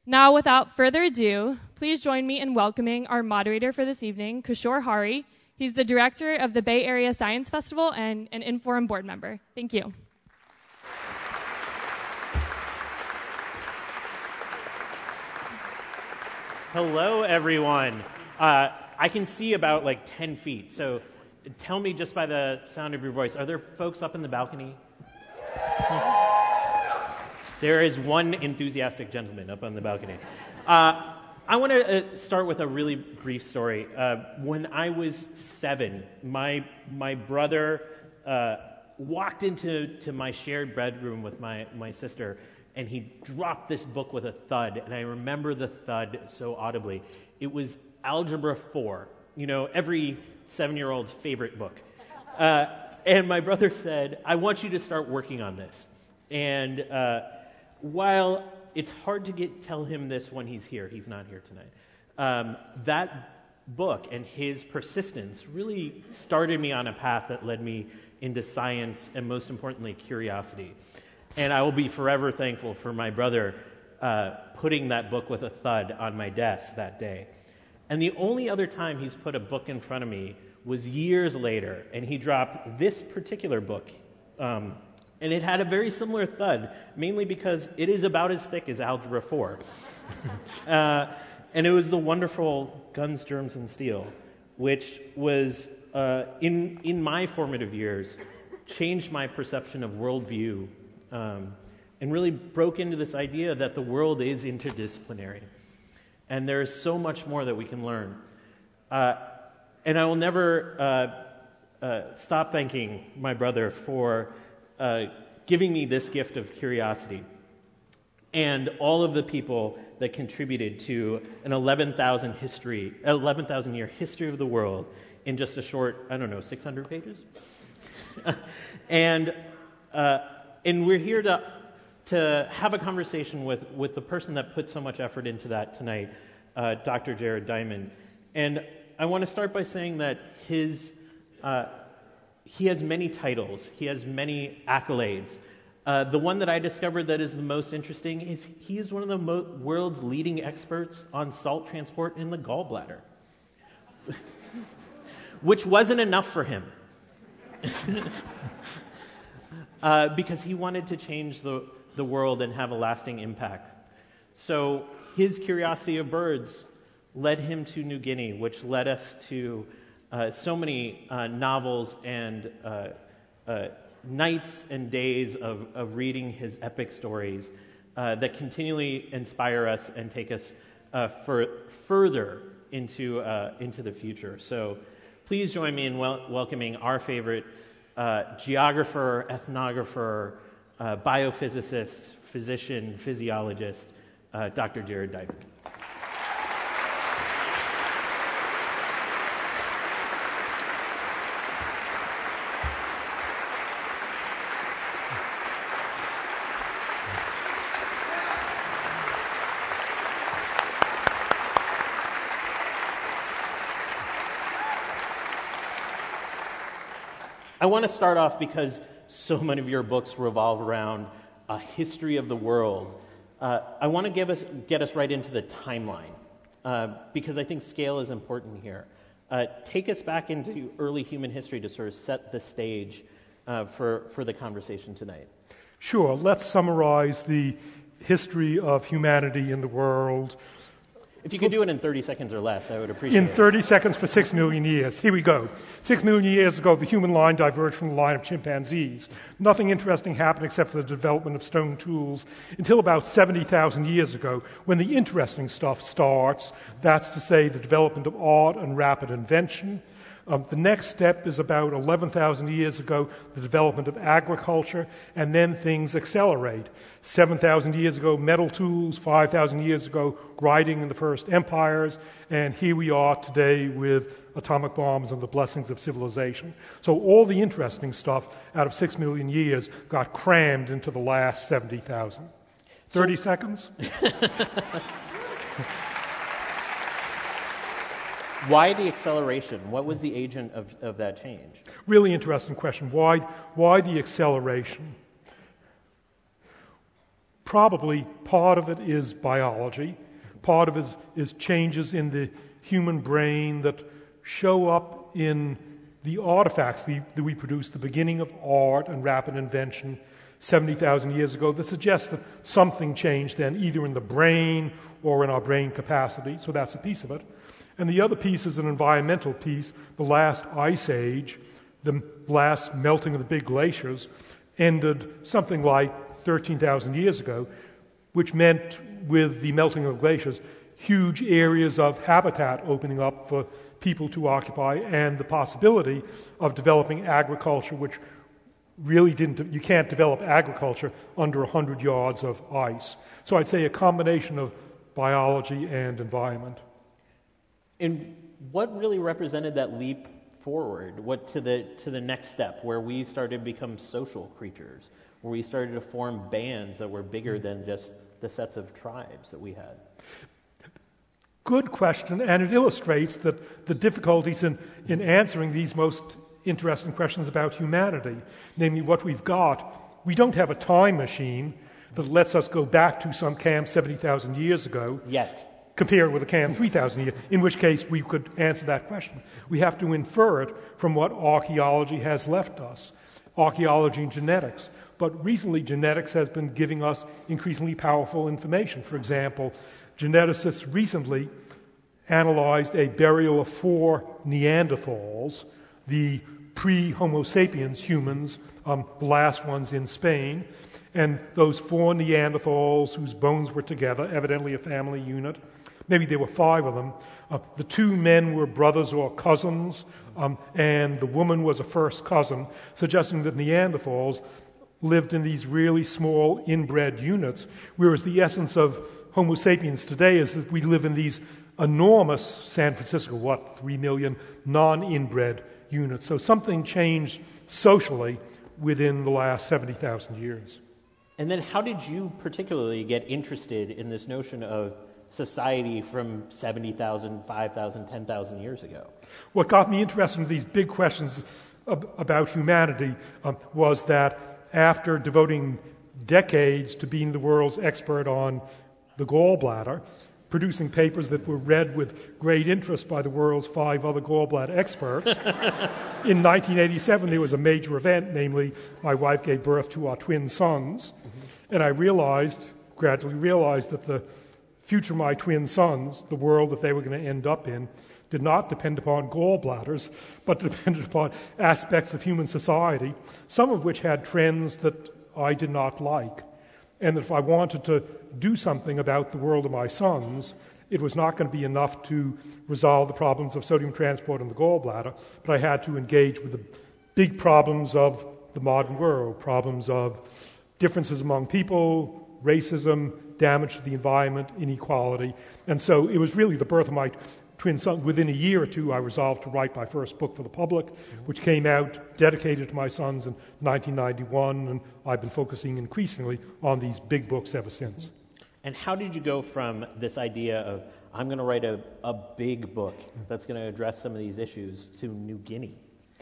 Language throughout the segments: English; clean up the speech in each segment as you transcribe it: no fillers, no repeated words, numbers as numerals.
Now, without further ado, please join me in welcoming our moderator for this evening, Kishore Hari. He's the director of the Bay Area Science Festival and an Inforum board member. Thank you. Hello, everyone. I can see about 10 feet, so tell me just by the sound of your voice, are there folks up in the balcony? There is one enthusiastic gentleman up on the balcony. I want to start with a really brief story. When I was 7, my brother walked into my shared bedroom with my sister, and he dropped this book with a thud, and I remember the thud so audibly. It was Algebra 4, every 7-year-old's favorite book. And my brother said, "I want you to start working on this." And while it's hard to tell him this when he's not here tonight, that book and his persistence really started me on a path that led me into science and, most importantly, curiosity. And I will be forever thankful for my brother putting that book with a thud on my desk that day. And the only other time he's put a book in front of me was years later, and he dropped this particular book. And it had a very similar thud, mainly because it is about as thick as Algebra 4. And it was the wonderful Guns, Germs, and Steel, which was, in my formative years, changed my perception of worldview, and really broke into this idea that the world is interdisciplinary. And there is so much more that we can learn. And I will never stop thanking my brother for giving me this gift of curiosity, and all of the people that contributed to an 11,000-year history of the world in just a short, 600 pages? And we're here to have a conversation with the person that put so much effort into that tonight, Dr. Jared Diamond. And I want to start by saying that he has many titles. He has many accolades. The one that I discovered that is the most interesting is he is one of the world's leading experts on salt transport in the gallbladder, which wasn't enough for him. Because he wanted to change the world and have a lasting impact. So his curiosity of birds led him to New Guinea, which led us to so many novels and nights and days of reading his epic stories that continually inspire us and take us further into the future. So please join me in welcoming our favorite geographer, ethnographer, biophysicist, physician, physiologist, Dr. Jared Diamond. I want to start off because so many of your books revolve around a history of the world. I want to get us right into the timeline because I think scale is important here. Take us back into early human history to sort of set the stage for the conversation tonight. Sure. Let's summarize the history of humanity in the world. If you could do it in 30 seconds or less, I would appreciate it. In 30 seconds for 6 million years. Here we go. 6 million years ago, the human line diverged from the line of chimpanzees. Nothing interesting happened except for the development of stone tools until about 70,000 years ago, when the interesting stuff starts. That's to say, the development of art and rapid invention. The next step is about 11,000 years ago, the development of agriculture, and then things accelerate. 7,000 years ago, metal tools. 5,000 years ago, writing in the first empires. And here we are today with atomic bombs and the blessings of civilization. So all the interesting stuff out of 6 million years got crammed into the last 70,000. 30 seconds? Why the acceleration? What was the agent of that change? Really interesting question. Why the acceleration? probably part of it is biology, part of it is changes in the human brain that show up in the artifacts that we produce, the beginning of art and rapid invention 70,000 years ago, that suggests that something changed then, either in the brain or in our brain capacity. So that's a piece of it. And the other piece is an environmental piece. The last ice age, the last melting of the big glaciers, ended something like 13,000 years ago, which meant, with the melting of glaciers, huge areas of habitat opening up for people to occupy, and the possibility of developing agriculture, which really you can't develop agriculture under 100 yards of ice. So I'd say a combination of biology and environment. And what really represented that leap forward? What to the next step, where we started to become social creatures, where we started to form bands that were bigger than just the sets of tribes that we had? Good question, and it illustrates that the difficulties in answering these most interesting questions about humanity, namely what we've got. We don't have a time machine that lets us go back to some camp 70,000 years ago. Yet. Compare it with a camp 3,000 years, in which case we could answer that question. We have to infer it from what archaeology has left us, archaeology and genetics. But recently, genetics has been giving us increasingly powerful information. For example, geneticists recently analyzed a burial of 4 Neanderthals, the pre-Homo sapiens humans, the last ones in Spain. And those 4 Neanderthals whose bones were together, evidently a family unit, maybe there were 5 of them. The 2 men were brothers or cousins, and the woman was a first cousin, suggesting that Neanderthals lived in these really small inbred units, whereas the essence of Homo sapiens today is that we live in these enormous San Francisco, 3 million non-inbred units. So something changed socially within the last 70,000 years. And then how did you particularly get interested in this notion of society from 70,000, 5,000, 10,000 years ago? What got me interested in these big questions about humanity was that after devoting decades to being the world's expert on the gallbladder, producing papers that were read with great interest by the world's 5 other gallbladder experts, in 1987 there was a major event, namely my wife gave birth to our twin sons, and I gradually realized that the future of my twin sons, the world that they were going to end up in, did not depend upon gallbladders, but depended upon aspects of human society, some of which had trends that I did not like. And that if I wanted to do something about the world of my sons, it was not going to be enough to resolve the problems of sodium transport in the gallbladder, but I had to engage with the big problems of the modern world, problems of differences among people, racism, damage to the environment, inequality. And so it was really the birth of my twin son. Within a year or 2, I resolved to write my first book for the public, which came out dedicated to my sons in 1991, and I've been focusing increasingly on these big books ever since. And how did you go from this idea of, I'm going to write a big book that's going to address some of these issues, to New Guinea?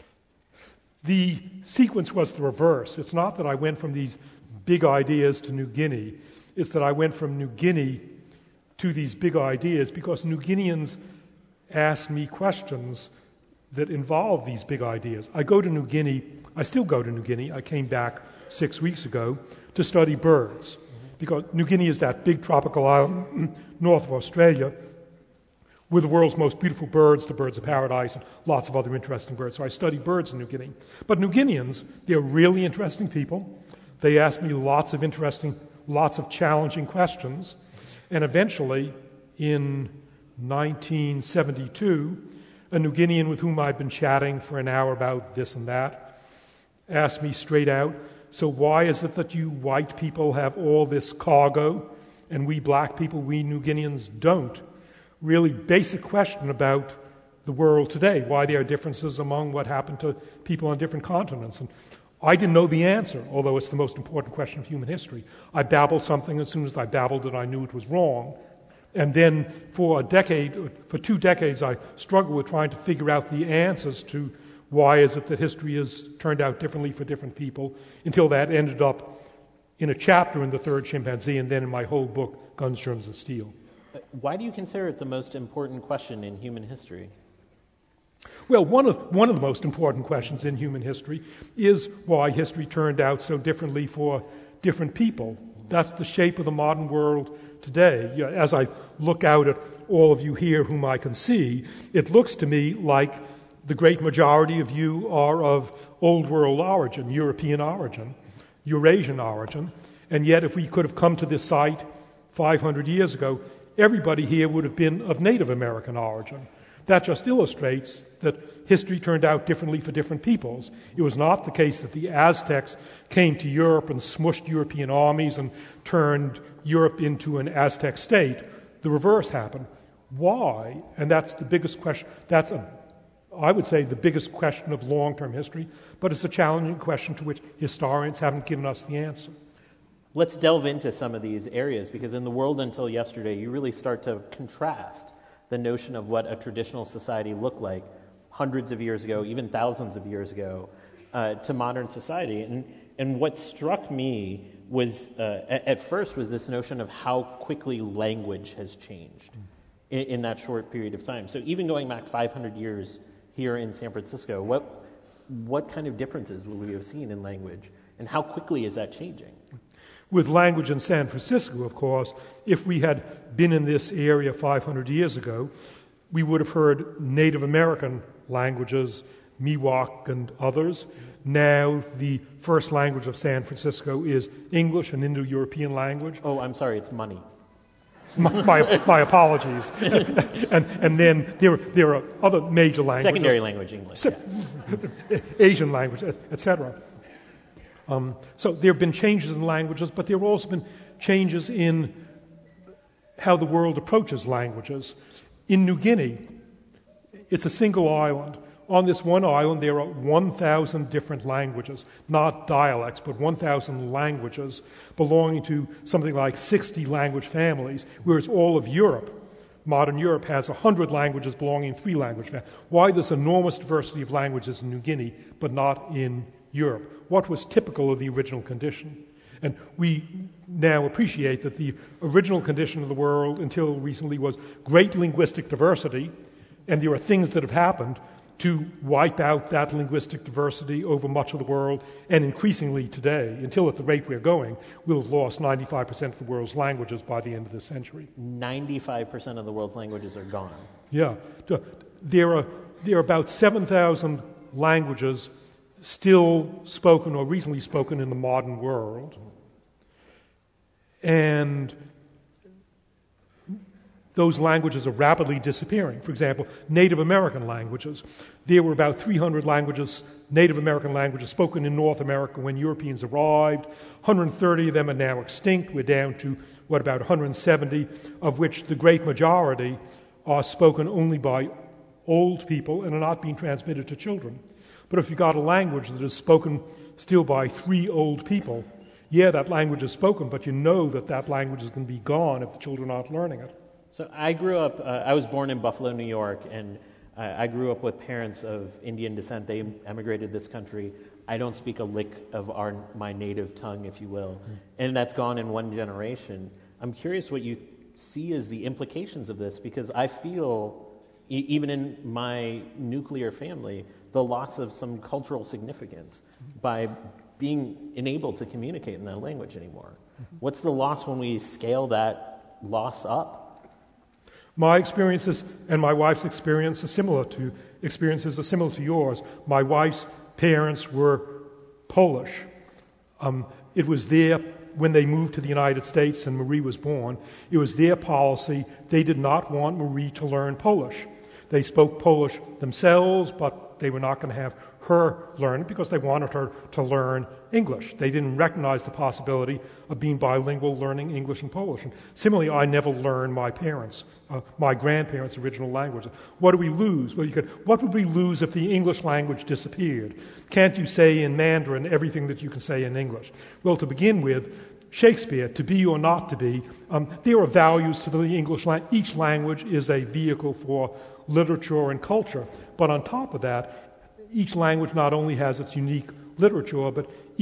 The sequence was the reverse. It's not that I went from these big ideas to New Guinea. It's that I went from New Guinea to these big ideas because New Guineans asked me questions that involve these big ideas. I still go to New Guinea. I came back 6 weeks ago to study birds, because New Guinea is that big tropical island north of Australia with the world's most beautiful birds, the birds of paradise, and lots of other interesting birds. So I study birds in New Guinea. But New Guineans, they're really interesting people. They ask me lots of challenging questions. And eventually, in 1972, a New Guinean with whom I'd been chatting for an hour about this and that asked me straight out, so why is it that you white people have all this cargo and we black people, we New Guineans, don't? Really basic question about the world today, why there are differences among what happened to people on different continents. And I didn't know the answer, although it's the most important question of human history. I babbled something. As soon as I babbled it, I knew it was wrong. And then for 2 decades, I struggled with trying to figure out the answers to why is it that history has turned out differently for different people, until that ended up in a chapter in The Third Chimpanzee and then in my whole book, Guns, Germs, and Steel. Why do you consider it the most important question in human history? Well, one of the most important questions in human history is why history turned out so differently for different people. That's the shape of the modern world today. You know, as I look out at all of you here whom I can see, it looks to me like the great majority of you are of Old World origin, European origin, Eurasian origin, and yet if we could have come to this site 500 years ago, everybody here would have been of Native American origin. That just illustrates that history turned out differently for different peoples. It was not the case that the Aztecs came to Europe and smushed European armies and turned Europe into an Aztec state. The reverse happened. Why? And that's the biggest question. I would say, the biggest question of long-term history, but it's a challenging question to which historians haven't given us the answer. Let's delve into some of these areas, because in The World Until Yesterday, you really start to contrast the notion of what a traditional society looked like hundreds of years ago, even thousands of years ago, to modern society. And what struck me was, at first, was this notion of how quickly language has changed in that short period of time. So even going back 500 years here in San Francisco, what kind of differences would we have seen in language, and how quickly is that changing? With language in San Francisco, of course, if we had been in this area 500 years ago, we would have heard Native American languages, Miwok and others. Now the first language of San Francisco is English, an Indo-European language. Oh, I'm sorry, it's money. My apologies. and then there are other major languages. Secondary language, English. Asian language, etc. So there have been changes in languages, but there have also been changes in how the world approaches languages. In New Guinea, it's a single island. On this one island, there are 1,000 different languages, not dialects, but 1,000 languages belonging to something like 60 language families, whereas all of Europe, modern Europe, has 100 languages belonging to 3 language families. Why this enormous diversity of languages in New Guinea, but not in Europe? What was typical of the original condition? And we now appreciate that the original condition of the world until recently was great linguistic diversity, and there are things that have happened to wipe out that linguistic diversity over much of the world, and increasingly today, until at the rate we're going, we'll have lost 95% of the world's languages by the end of this century. 95% of the world's languages are gone. Yeah. There are about 7,000 languages still spoken or recently spoken in the modern world. And those languages are rapidly disappearing. For example, Native American languages. There were about 300 languages, Native American languages, spoken in North America when Europeans arrived. 130 of them are now extinct. We're down to, about 170, of which the great majority are spoken only by old people and are not being transmitted to children. But if you've got a language that is spoken still by 3 old people, that language is spoken, but you know that language is going to be gone if the children aren't learning it. So I grew up, I was born in Buffalo, New York, and I grew up with parents of Indian descent. They emigrated this country. I don't speak a lick of my native tongue, if you will, and that's gone in one generation. I'm curious what you see as the implications of this, because I feel, even in my nuclear family, the loss of some cultural significance by being unable to communicate in that language anymore. What's the loss when we scale that loss up? My experiences and my wife's experiences are similar to yours. My wife's parents were Polish. It was their, when they moved to the United States and Marie was born, it was their policy. They did not want Marie to learn Polish. They spoke Polish themselves, but they were not going to have her learn it because they wanted her to learn English. They didn't recognize the possibility of being bilingual, learning English and Polish. And similarly, I never learned my grandparents' original language. What do we lose? Well, what would we lose if the English language disappeared? Can't you say in Mandarin everything that you can say in English? Well, to begin with, Shakespeare, to be or not to be, there are values to the English language. Each language is a vehicle for literature and culture. But on top of that, each language not only has its unique literature, but each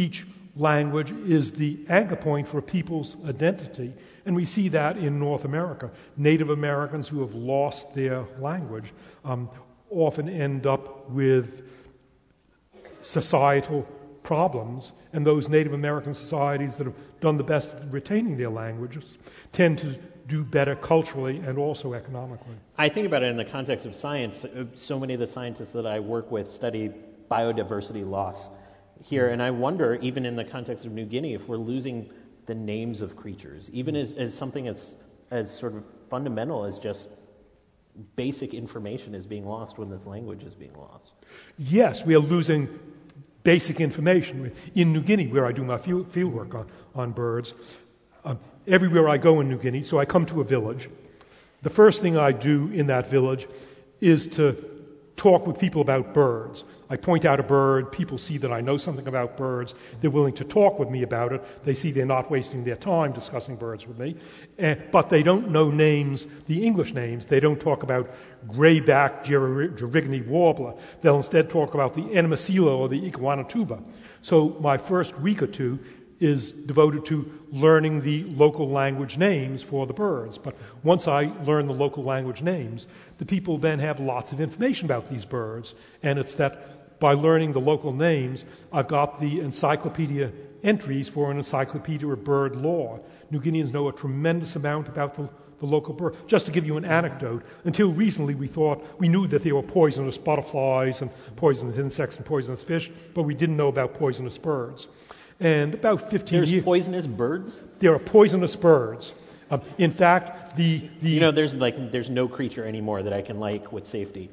language is the anchor point for a people's identity, and we see that in North America. Native Americans who have lost their language often end up with societal problems, and those Native American societies that have done the best at retaining their languages tend to do better culturally and also economically. I think about it in the context of science. So many of the scientists that I work with study biodiversity loss here, and I wonder, even in the context of New Guinea, if we're losing the names of creatures, even as something as sort of fundamental as just basic information is being lost when this language is being lost. Yes, we are losing basic information. In New Guinea, where I do my field work on birds, everywhere I go in New Guinea, so I come to a village, the first thing I do in that village is to talk with people about birds. I point out a bird, people see that I know something about birds, they're willing to talk with me about it, they see they're not wasting their time discussing birds with me, but they don't know names, the English names. They don't talk about grayback Gerygony warbler. They'll instead talk about the Enomycela or the Iguanatuba. So my first week or two is devoted to learning the local language names for the birds. But once I learn the local language names, the people then have lots of information about these birds. And it's that by learning the local names, I've got the encyclopedia entries for an encyclopedia of bird lore. New Guineans know a tremendous amount about the local bird. Just to give you an anecdote, until recently we knew that there were poisonous butterflies and poisonous insects and poisonous fish, but we didn't know about poisonous birds. And about 15 years... There's poisonous birds? There are poisonous birds. In fact, the... there's no creature anymore that I can like with safety.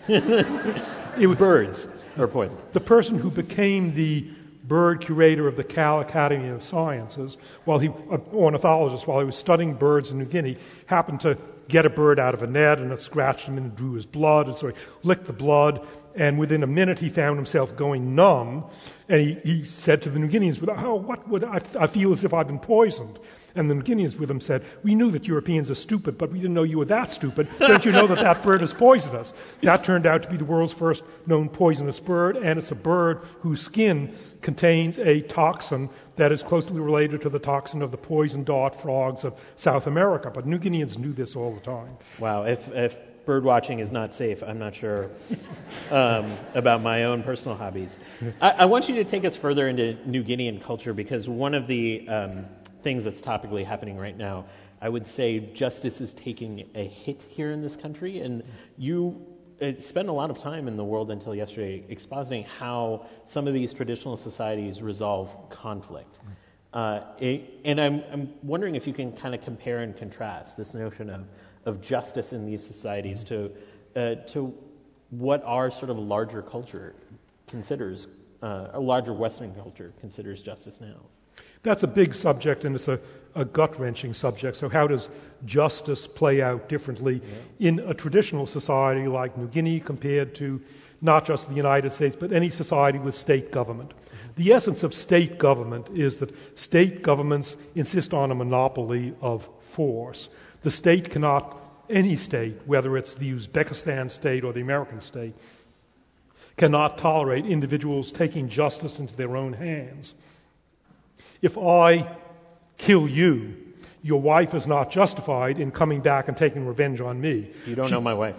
Birds are poison. The person who became the bird curator of the Cal Academy of Sciences, ornithologist, while he was studying birds in New Guinea, happened to get a bird out of a net, and it scratched him and drew his blood, and so he licked the blood, and within a minute he found himself going numb, and he said to the New Guineans, I feel as if I've been poisoned. And the New Guineans with him said, we knew that Europeans are stupid, but we didn't know you were that stupid. Don't you know that bird is poisonous? That turned out to be the world's first known poisonous bird, and it's a bird whose skin contains a toxin that is closely related to the toxin of the poison dart frogs of South America. But New Guineans knew this all the time. Wow, if bird watching is not safe, I'm not sure about my own personal hobbies. I want you to take us further into New Guinean culture, because one of the things that's topically happening right now, I would say justice is taking a hit here in this country, and you spent a lot of time in the world until yesterday expositing how some of these traditional societies resolve conflict. And I'm wondering if you can kind of compare and contrast this notion of justice in these societies to what our sort of larger culture considers, a larger Western culture considers justice now. That's a big subject, and it's a gut-wrenching subject. So how does justice play out differently in a traditional society like New Guinea compared to not just the United States, but any society with state government? The essence of state government is that state governments insist on a monopoly of force. The state cannot, any state, whether it's the Uzbekistan state or the American state, cannot tolerate individuals taking justice into their own hands. If I kill you, your wife is not justified in coming back and taking revenge on me. You don't know my wife.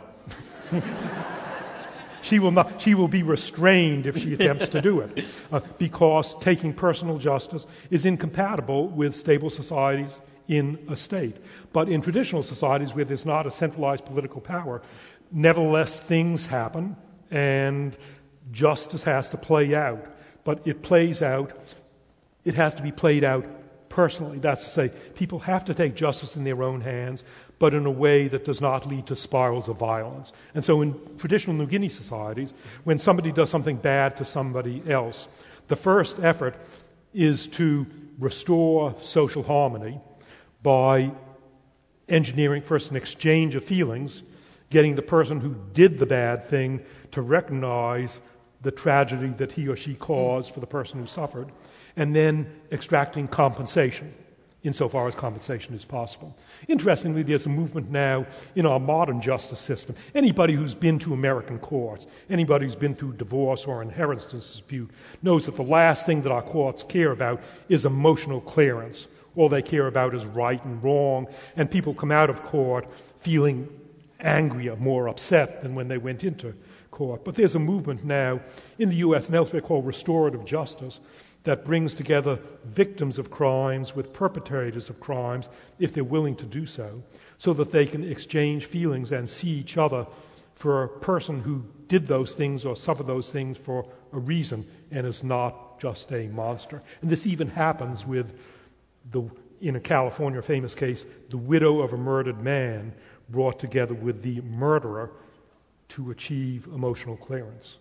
She will be restrained if she attempts to do it, because taking personal justice is incompatible with stable societies in a state. But in traditional societies where there's not a centralized political power, nevertheless things happen, and justice has to play out. But it has to be played out personally. That's to say, people have to take justice in their own hands, but in a way that does not lead to spirals of violence. And so in traditional New Guinea societies, when somebody does something bad to somebody else, the first effort is to restore social harmony by engineering first an exchange of feelings, getting the person who did the bad thing to recognize the tragedy that he or she caused for the person who suffered, and then extracting compensation insofar as compensation is possible. Interestingly, there's a movement now in our modern justice system. Anybody who's been to American courts, anybody who's been through divorce or inheritance dispute, knows that the last thing that our courts care about is emotional clearance. All they care about is right and wrong, and people come out of court feeling angrier, more upset than when they went into court. But there's a movement now in the U.S. and elsewhere called restorative justice that brings together victims of crimes with perpetrators of crimes, if they're willing to do so that they can exchange feelings and see each other for a person who did those things or suffered those things for a reason and is not just a monster. And this even happens with, in a California famous case, the widow of a murdered man brought together with the murderer to achieve emotional clearance.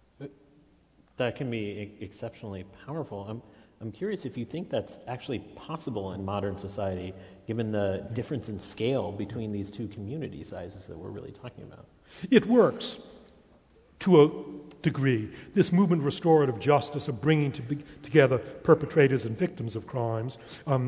That can be exceptionally powerful. I'm curious if you think that's actually possible in modern society, given the difference in scale between these two community sizes that we're really talking about. It works to a degree. This movement, restorative justice, of bringing together perpetrators and victims of crimes,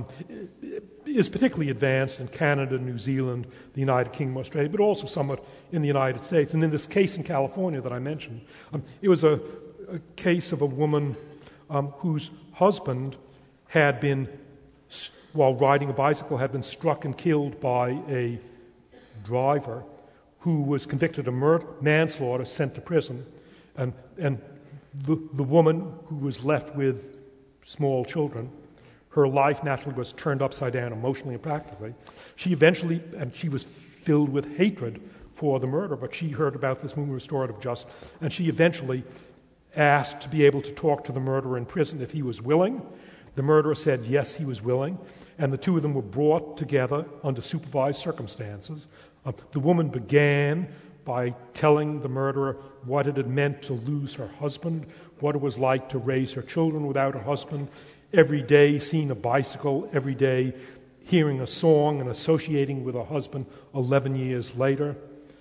is particularly advanced in Canada, New Zealand, the United Kingdom, Australia, but also somewhat in the United States. And in this case in California that I mentioned, it was a case of a woman whose husband had been, while riding a bicycle, had been struck and killed by a driver who was convicted of manslaughter, sent to prison. And the woman who was left with small children, her life naturally was turned upside down emotionally and practically. She eventually, and she was filled with hatred for the murder, but she heard about this movement, restorative justice, and she eventually asked to be able to talk to the murderer in prison if he was willing. The murderer said yes, he was willing, and the two of them were brought together under supervised circumstances. The woman began by telling the murderer what it had meant to lose her husband, what it was like to raise her children without a husband, every day seeing a bicycle, every day hearing a song and associating with her husband 11 years later.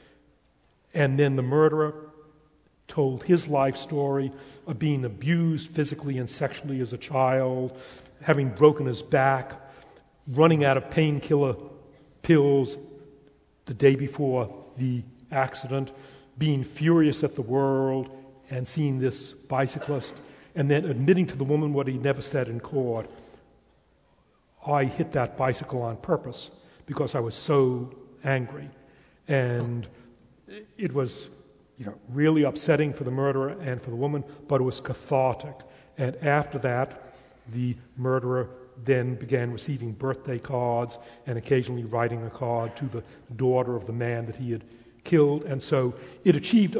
And then the murderer told his life story of being abused physically and sexually as a child, having broken his back, running out of painkiller pills the day before the accident, being furious at the world and seeing this bicyclist, and then admitting to the woman what he never said in court. I hit that bicycle on purpose because I was so angry. And it was really upsetting for the murderer and for the woman, but it was cathartic. And after that, the murderer then began receiving birthday cards and occasionally writing a card to the daughter of the man that he had killed. And so it achieved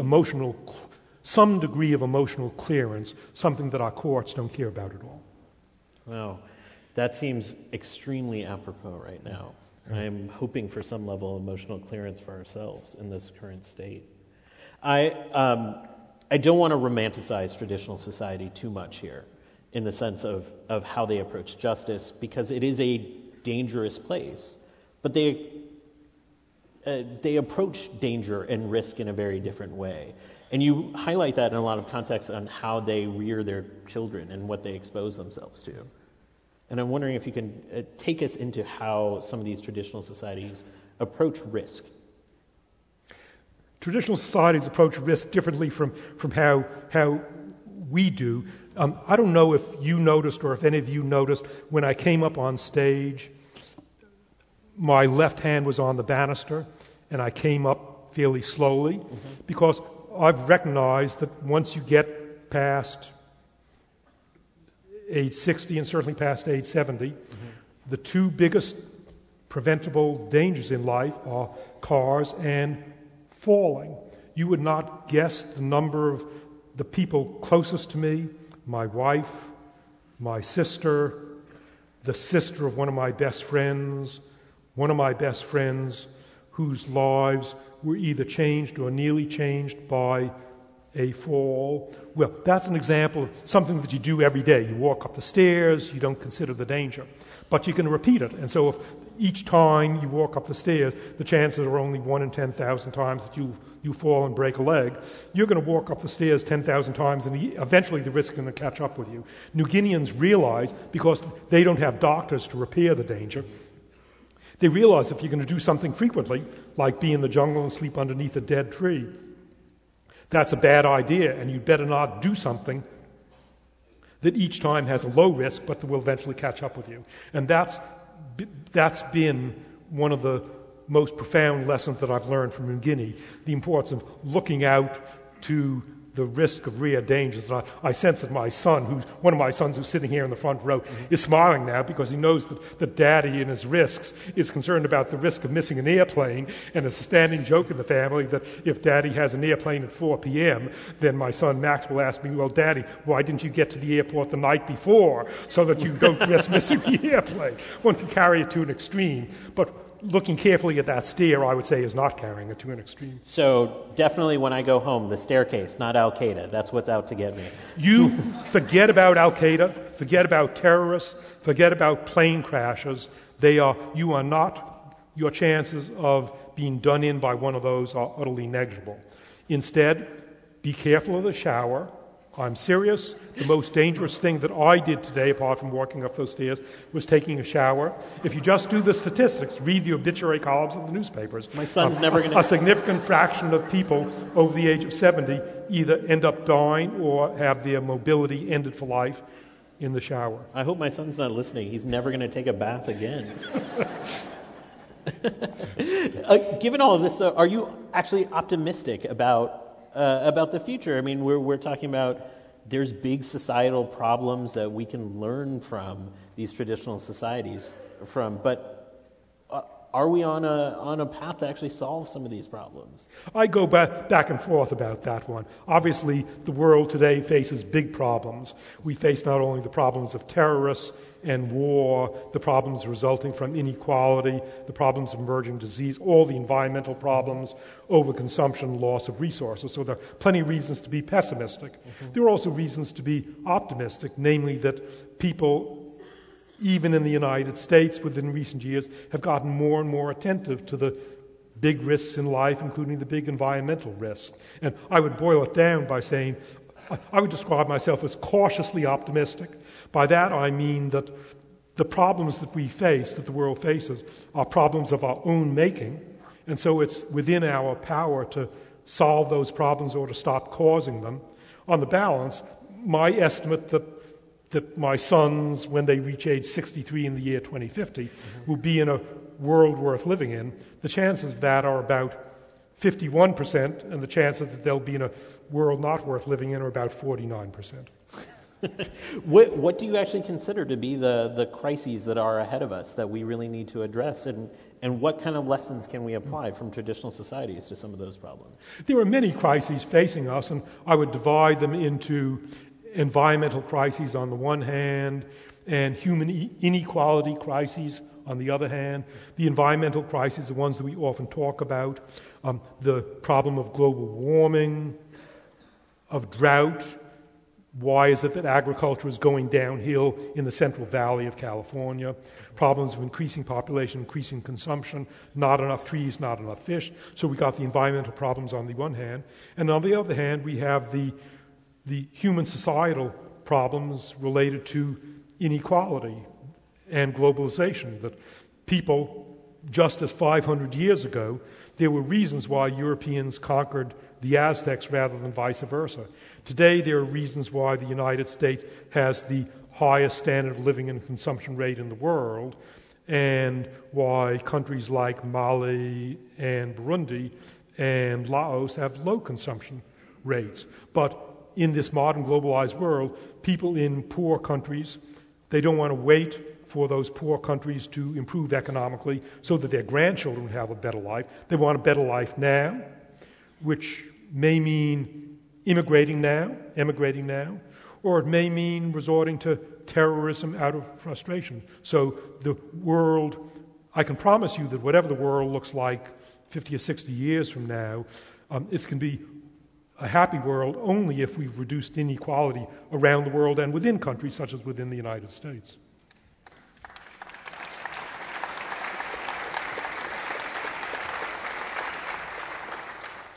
some degree of emotional clearance, something that our courts don't care about at all. Wow. That seems extremely apropos right now. I'm hoping for some level of emotional clearance for ourselves in this current state. I don't want to romanticize traditional society too much here in the sense of how they approach justice, because it is a dangerous place. But they approach danger and risk in a very different way. And you highlight that in a lot of contexts on how they rear their children and what they expose themselves to. And I'm wondering if you can take us into how some of these traditional societies approach risk. Traditional societies approach risk differently from how we do. I don't know if you noticed or if any of you noticed, when I came up on stage, my left hand was on the banister, and I came up fairly slowly, because I've recognized that once you get past age 60 and certainly past age 70, the two biggest preventable dangers in life are cars and falling. You would not guess the number of the people closest to me, my wife, my sister, the sister of one of my best friends whose lives were either changed or nearly changed by a fall. Well, that's an example of something that you do every day. You walk up the stairs, you don't consider the danger, but you can repeat it. And so each time you walk up the stairs, the chances are only 1 in 10,000 times that you fall and break a leg. You're going to walk up the stairs 10,000 times, and eventually the risk is going to catch up with you. New Guineans realize, because they don't have doctors to repair the danger, they realize if you're going to do something frequently, like be in the jungle and sleep underneath a dead tree, that's a bad idea, and you'd better not do something that each time has a low risk, but that will eventually catch up with you. And that's been one of the most profound lessons that I've learned from New Guinea, the importance of looking out to the risk of real dangers. And I sense that my son, one of my sons who's sitting here in the front row, is smiling now because he knows that Daddy in his risks is concerned about the risk of missing an airplane, and it's a standing joke in the family that if Daddy has an airplane at 4 p.m., then my son Max will ask me, well, Daddy, why didn't you get to the airport the night before so that you don't risk missing the airplane? One can carry it to an extreme, but looking carefully at that stair, I would say, is not carrying it to an extreme. So definitely when I go home, the staircase, not Al-Qaeda. That's what's out to get me. You forget about Al-Qaeda, forget about terrorists, forget about plane crashes. Your chances of being done in by one of those are utterly negligible. Instead, be careful of the shower. I'm serious. The most dangerous thing that I did today, apart from walking up those stairs, was taking a shower. If you just do the statistics, read the obituary columns of the newspapers. My son's never going to... A significant fraction of people over the age of 70 either end up dying or have their mobility ended for life in the shower. I hope my son's not listening. He's never going to take a bath again. Given all of this, though, are you actually optimistic about the future? I mean, we're talking about there's big societal problems that we can learn from these traditional societies but are we on a path to actually solve some of these problems? I go back and forth about that one. Obviously, the world today faces big problems. We face not only the problems of terrorists and war, the problems resulting from inequality, the problems of emerging disease, all the environmental problems, overconsumption, loss of resources. So there are plenty of reasons to be pessimistic. Mm-hmm. There are also reasons to be optimistic, namely that people, even in the United States within recent years, have gotten more and more attentive to the big risks in life, including the big environmental risks. And I would boil it down by saying, I would describe myself as cautiously optimistic. By that I mean that the problems that we face, that the world faces, are problems of our own making, and so it's within our power to solve those problems or to stop causing them. On the balance, my estimate that my sons, when they reach age 63 in the year 2050, will be in a world worth living in, the chances of that are about 51%, and the chances that they'll be in a world not worth living in are about 49%. What do you actually consider to be the crises that are ahead of us that we really need to address, and what kind of lessons can we apply from traditional societies to some of those problems? There are many crises facing us, and I would divide them into environmental crises on the one hand and human inequality crises on the other hand. The environmental crises are the ones that we often talk about, the problem of global warming, of drought. Why is it that agriculture is going downhill in the Central Valley of California? Problems of increasing population, increasing consumption, not enough trees, not enough fish. So we got the environmental problems on the one hand. And on the other hand, we have the human societal problems related to inequality and globalization. That people, just as 500 years ago, there were reasons why Europeans conquered the Aztecs rather than vice versa. Today, there are reasons why the United States has the highest standard of living and consumption rate in the world, and why countries like Mali and Burundi and Laos have low consumption rates. But in this modern globalized world, people in poor countries, they don't want to wait for those poor countries to improve economically so that their grandchildren have a better life. They want a better life now, which may mean emigrating now, or it may mean resorting to terrorism out of frustration. So the world, I can promise you that whatever the world looks like 50 or 60 years from now, it can be a happy world only if we've reduced inequality around the world and within countries such as within the United States.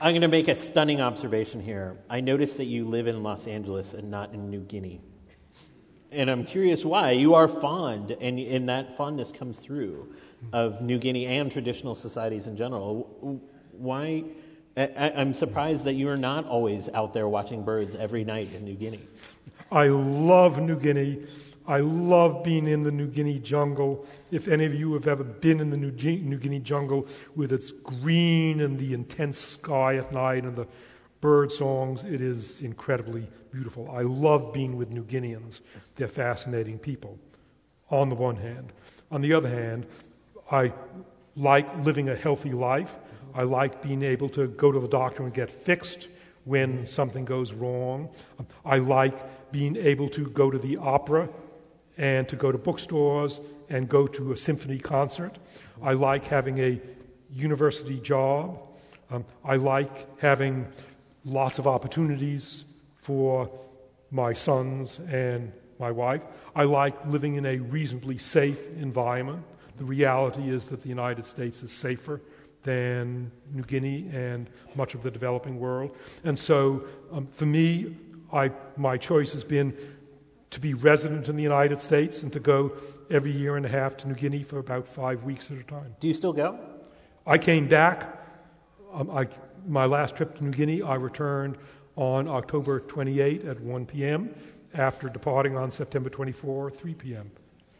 I'm going to make a stunning observation here. I noticed that you live in Los Angeles and not in New Guinea. And I'm curious why. You are fond, and that fondness comes through, of New Guinea and traditional societies in general. Why? I'm surprised that you are not always out there watching birds every night in New Guinea. I love New Guinea. I love being in the New Guinea jungle. If any of you have ever been in the New Guinea jungle with its green and the intense sky at night and the bird songs, it is incredibly beautiful. I love being with New Guineans. They're fascinating people, on the one hand. On the other hand, I like living a healthy life. I like being able to go to the doctor and get fixed when something goes wrong. I like being able to go to the opera and to go to bookstores and go to a symphony concert. I like having a university job. I like having lots of opportunities for my sons and my wife. I like living in a reasonably safe environment. The reality is that the United States is safer than New Guinea and much of the developing world. And so, for me, my choice has been to be resident in the United States and to go every year and a half to New Guinea for about 5 weeks at a time. Do you still go? I came back. My last trip to New Guinea, I returned on October 28 at 1 p.m. after departing on September 24, 3 p.m.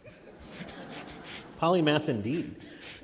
Polymath indeed.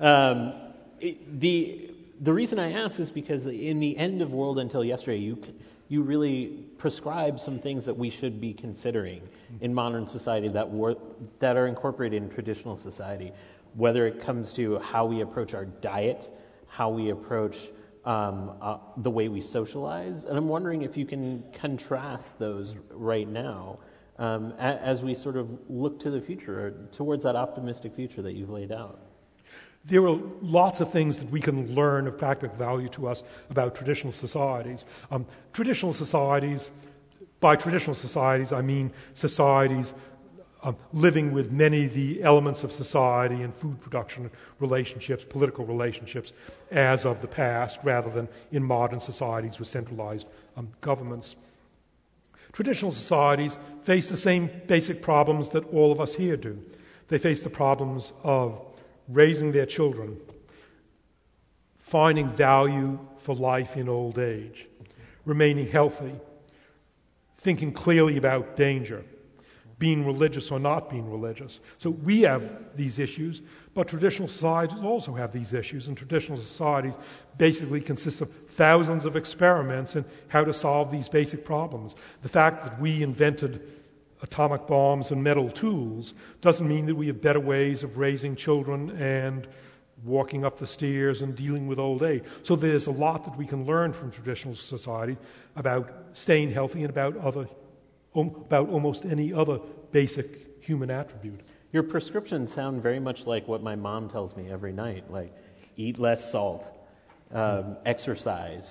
The reason I ask is because in the end of World Until Yesterday, you really prescribe some things that we should be considering in modern society that are incorporated in traditional society, whether it comes to how we approach our diet, how we approach the way we socialize. And I'm wondering if you can contrast those right now as we sort of look to the future, towards that optimistic future that you've laid out. There are lots of things that we can learn of practical value to us about traditional societies. Traditional societies, by traditional societies, I mean societies living with many of the elements of society and food production relationships, political relationships, as of the past, rather than in modern societies with centralized governments. Traditional societies face the same basic problems that all of us here do. They face the problems of raising their children, finding value for life in old age, remaining healthy, thinking clearly about danger, being religious or not being religious. So we have these issues, but traditional societies also have these issues, and traditional societies basically consist of thousands of experiments in how to solve these basic problems. The fact that we invented atomic bombs and metal tools doesn't mean that we have better ways of raising children and walking up the stairs and dealing with old age. So there's a lot that we can learn from traditional society about staying healthy and about almost any other basic human attribute. Your prescriptions sound very much like what my mom tells me every night, like eat less salt, exercise,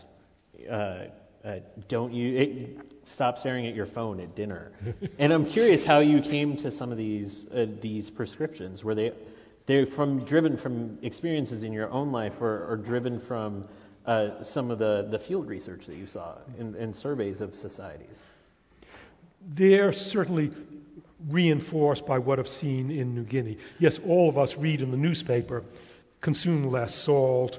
stop staring at your phone at dinner. And I'm curious how you came to some of these prescriptions. Were they're driven from experiences in your own life, or driven from some of the field research that you saw in surveys of societies? They're certainly reinforced by what I've seen in New Guinea. Yes, all of us read in the newspaper, consume less salt,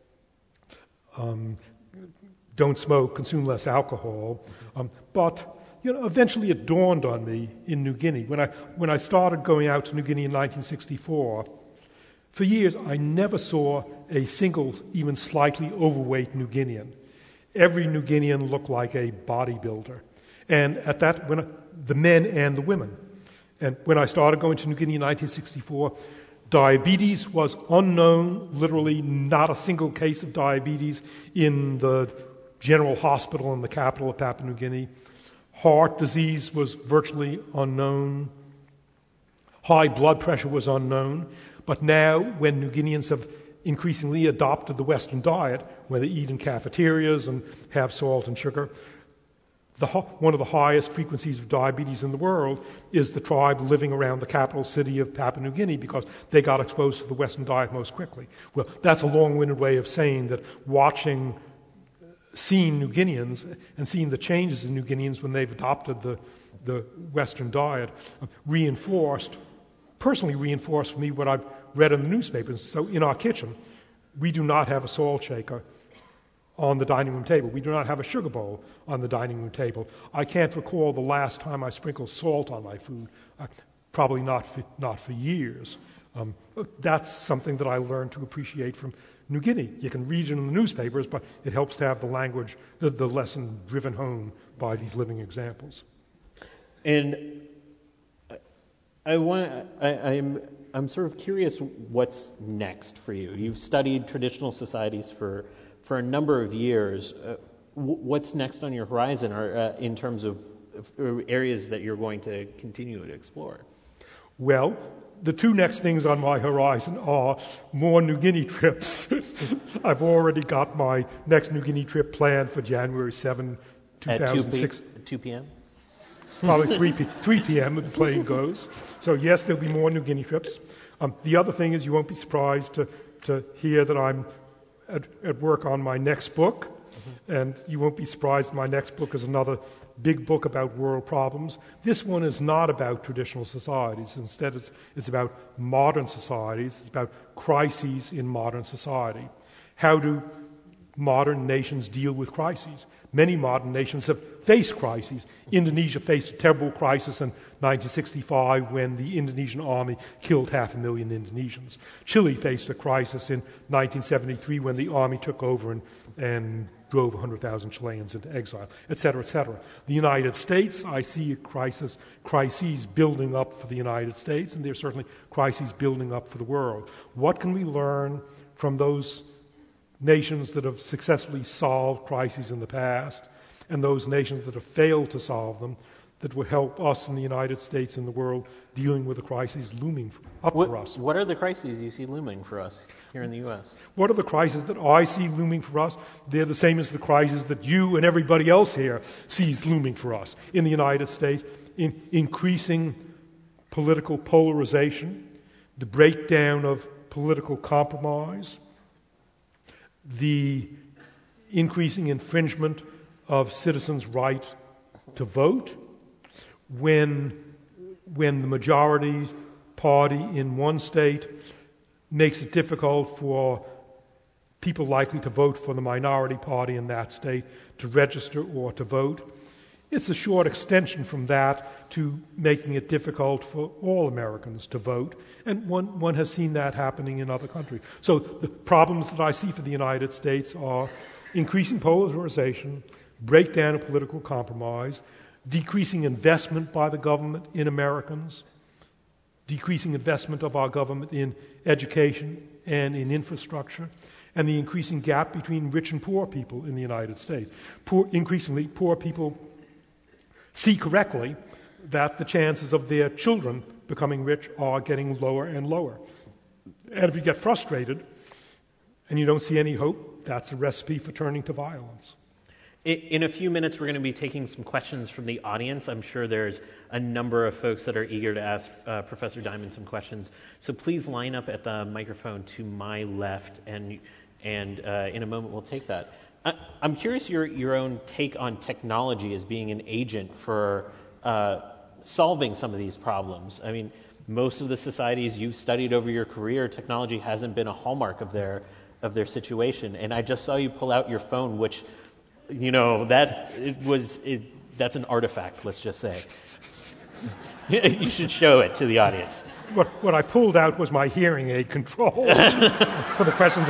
don't smoke, consume less alcohol. But eventually it dawned on me in New Guinea. When I started going out to New Guinea in 1964, for years I never saw a single, even slightly overweight New Guinean. Every New Guinean looked like a bodybuilder. And at that, the men and the women. And when I started going to New Guinea in 1964, diabetes was unknown, literally not a single case of diabetes in the general hospital in the capital of Papua New Guinea. Heart disease was virtually unknown. High blood pressure was unknown. But now, when New Guineans have increasingly adopted the Western diet, where they eat in cafeterias and have salt and sugar, one of the highest frequencies of diabetes in the world is the tribe living around the capital city of Papua New Guinea, because they got exposed to the Western diet most quickly. Well, that's a long-winded way of saying that watching seeing New Guineans and seeing the changes in New Guineans when they've adopted the Western diet personally reinforced for me what I've read in the newspapers. So in our kitchen, we do not have a salt shaker on the dining room table. We do not have a sugar bowl on the dining room table. I can't recall the last time I sprinkled salt on my food. Probably not for years. That's something that I learned to appreciate from New Guinea. You can read it in the newspapers, but it helps to have the language, the lesson driven home by these living examples. And I'm sort of curious what's next for you. You've studied traditional societies for a number of years. What's next on your horizon, or in terms of areas that you're going to continue to explore? Well, the two next things on my horizon are more New Guinea trips. I've already got my next New Guinea trip planned for January 7, 2006. At 2 p.m.? Probably 3 p.m. if the plane goes. So yes, there'll be more New Guinea trips. The other thing is you won't be surprised to hear that I'm at work on my next book. And you won't be surprised my next book is another big book about world problems. This one is not about traditional societies. Instead, it's about modern societies. It's about crises in modern society. How do modern nations deal with crises? Many modern nations have faced crises. Indonesia faced a terrible crisis in 1965 when the Indonesian army killed 500,000 Indonesians. Chile faced a crisis in 1973 when the army took over and drove 100,000 Chileans into exile, etc., etc. The United States, I see crises building up for the United States, and there's certainly crises building up for the world. What can we learn from those nations that have successfully solved crises in the past and those nations that have failed to solve them that will help us in the United States and the world dealing with the crises looming for us? What are the crises you see looming for us here in the U.S.? What are the crises that I see looming for us? They're the same as the crises that you and everybody else here sees looming for us. In the United States, in increasing political polarization, the breakdown of political compromise, the increasing infringement of citizens' right to vote, when the majority party in one state makes it difficult for people likely to vote for the minority party in that state to register or to vote. It's a short extension from that to making it difficult for all Americans to vote, and one has seen that happening in other countries. So the problems that I see for the United States are increasing polarization, breakdown of political compromise, decreasing investment by the government in Americans, decreasing investment of our government in education and in infrastructure, and the increasing gap between rich and poor people in the United States. Increasingly, poor people see correctly that the chances of their children becoming rich are getting lower and lower. And if you get frustrated and you don't see any hope, that's a recipe for turning to violence. In a few minutes, we're going to be taking some questions from the audience. I'm sure there's a number of folks that are eager to ask Professor Diamond some questions. So please line up at the microphone to my left, and in a moment we'll take that. I'm curious your own take on technology as being an agent for solving some of these problems. I mean, most of the societies you've studied over your career, technology hasn't been a hallmark of their situation. And I just saw you pull out your phone, which, you know, that's an artifact, let's just say. You should show it to the audience. What I pulled out was my hearing aid control for the questions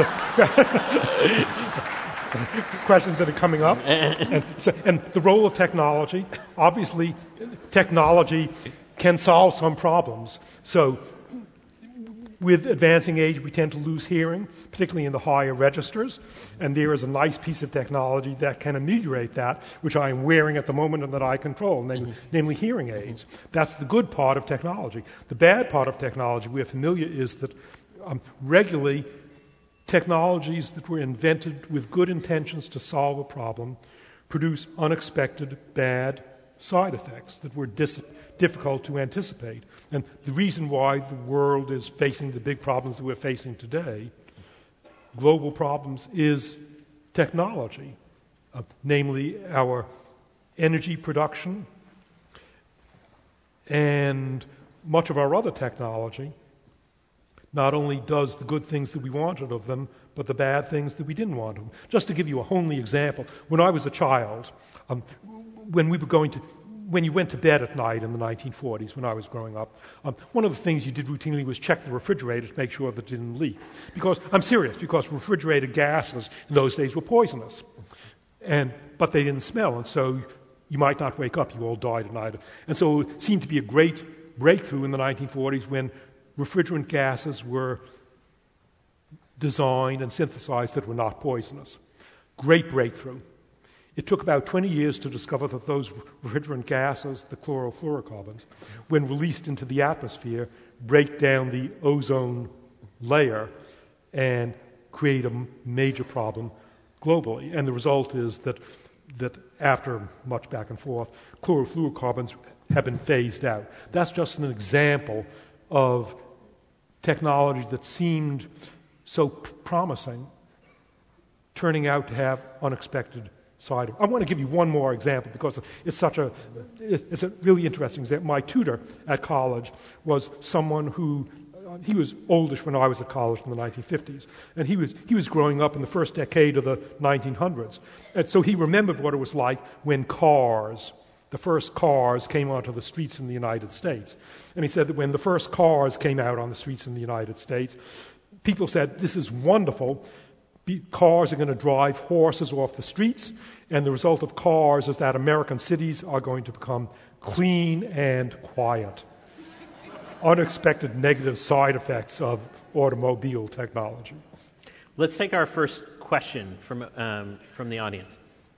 that are coming up. And the role of technology, obviously, technology can solve some problems. So with advancing age, we tend to lose hearing, particularly in the higher registers, and there is a nice piece of technology that can ameliorate that, which I am wearing at the moment and that I control, namely hearing aids. That's the good part of technology. The bad part of technology, we're familiar, is that regularly technologies that were invented with good intentions to solve a problem produce unexpected bad side effects that were difficult to anticipate. And the reason why the world is facing the big problems that we're facing today, global problems, is technology. namely our energy production and much of our other technology, not only does the good things that we wanted of them, but the bad things that we didn't want of them. Just to give you a homely example, when I was a child, when you went to bed at night in the 1940s, when I was growing up, one of the things you did routinely was check the refrigerator to make sure that it didn't leak. Because, I'm serious, because refrigerated gases in those days were poisonous. But they didn't smell, and so you might not wake up. You all died at night. And so it seemed to be a great breakthrough in the 1940s when refrigerant gases were designed and synthesized that were not poisonous. Great breakthrough. It took about 20 years to discover that those refrigerant gases, the chlorofluorocarbons, when released into the atmosphere, break down the ozone layer and create a major problem globally. And the result is that after much back and forth, chlorofluorocarbons have been phased out. That's just an example of technology that seemed so promising, turning out to have unexpected side. I want to give you one more example because it's a really interesting example. My tutor at college was someone who he was oldish when I was at college in the 1950s, and he was growing up in the first decade of the 1900s, and so he remembered what it was like when the first cars came onto the streets in the United States. And he said that when the first cars came out on the streets in the United States, people said, "This is wonderful. Cars are going to drive horses off the streets, and the result of cars is that American cities are going to become clean and quiet." Unexpected negative side effects of automobile technology. Let's take our first question from the audience.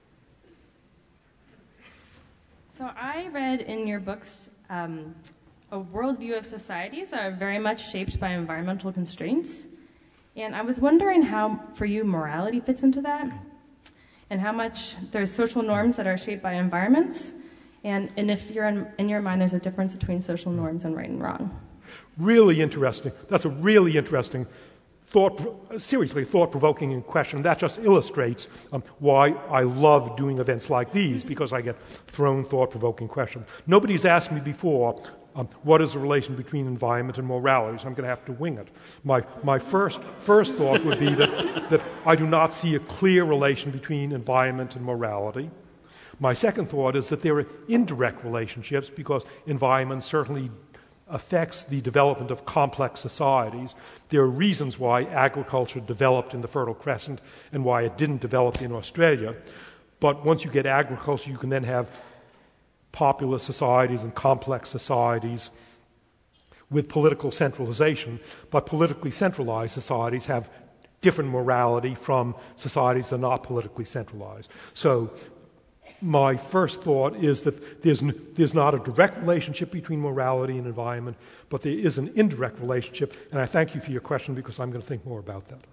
So I read in your books a worldview of societies that are very much shaped by environmental constraints. And I was wondering how, for you, morality fits into that, and how much there's social norms that are shaped by environments, and if in your mind there's a difference between social norms and right and wrong. Really interesting. That's a really interesting thought-provoking question. That just illustrates why I love doing events like these, because I get thrown thought-provoking questions. Nobody's asked me before, what is the relation between environment and morality? So I'm going to have to wing it. My first thought would be that I do not see a clear relation between environment and morality. My second thought is that there are indirect relationships because environment certainly affects the development of complex societies. There are reasons why agriculture developed in the Fertile Crescent and why it didn't develop in Australia. But once you get agriculture, you can then have populous societies and complex societies with political centralization. But politically centralized societies have different morality from societies that are not politically centralized. So my first thought is that there's not a direct relationship between morality and environment, but there is an indirect relationship. And I thank you for your question because I'm going to think more about that.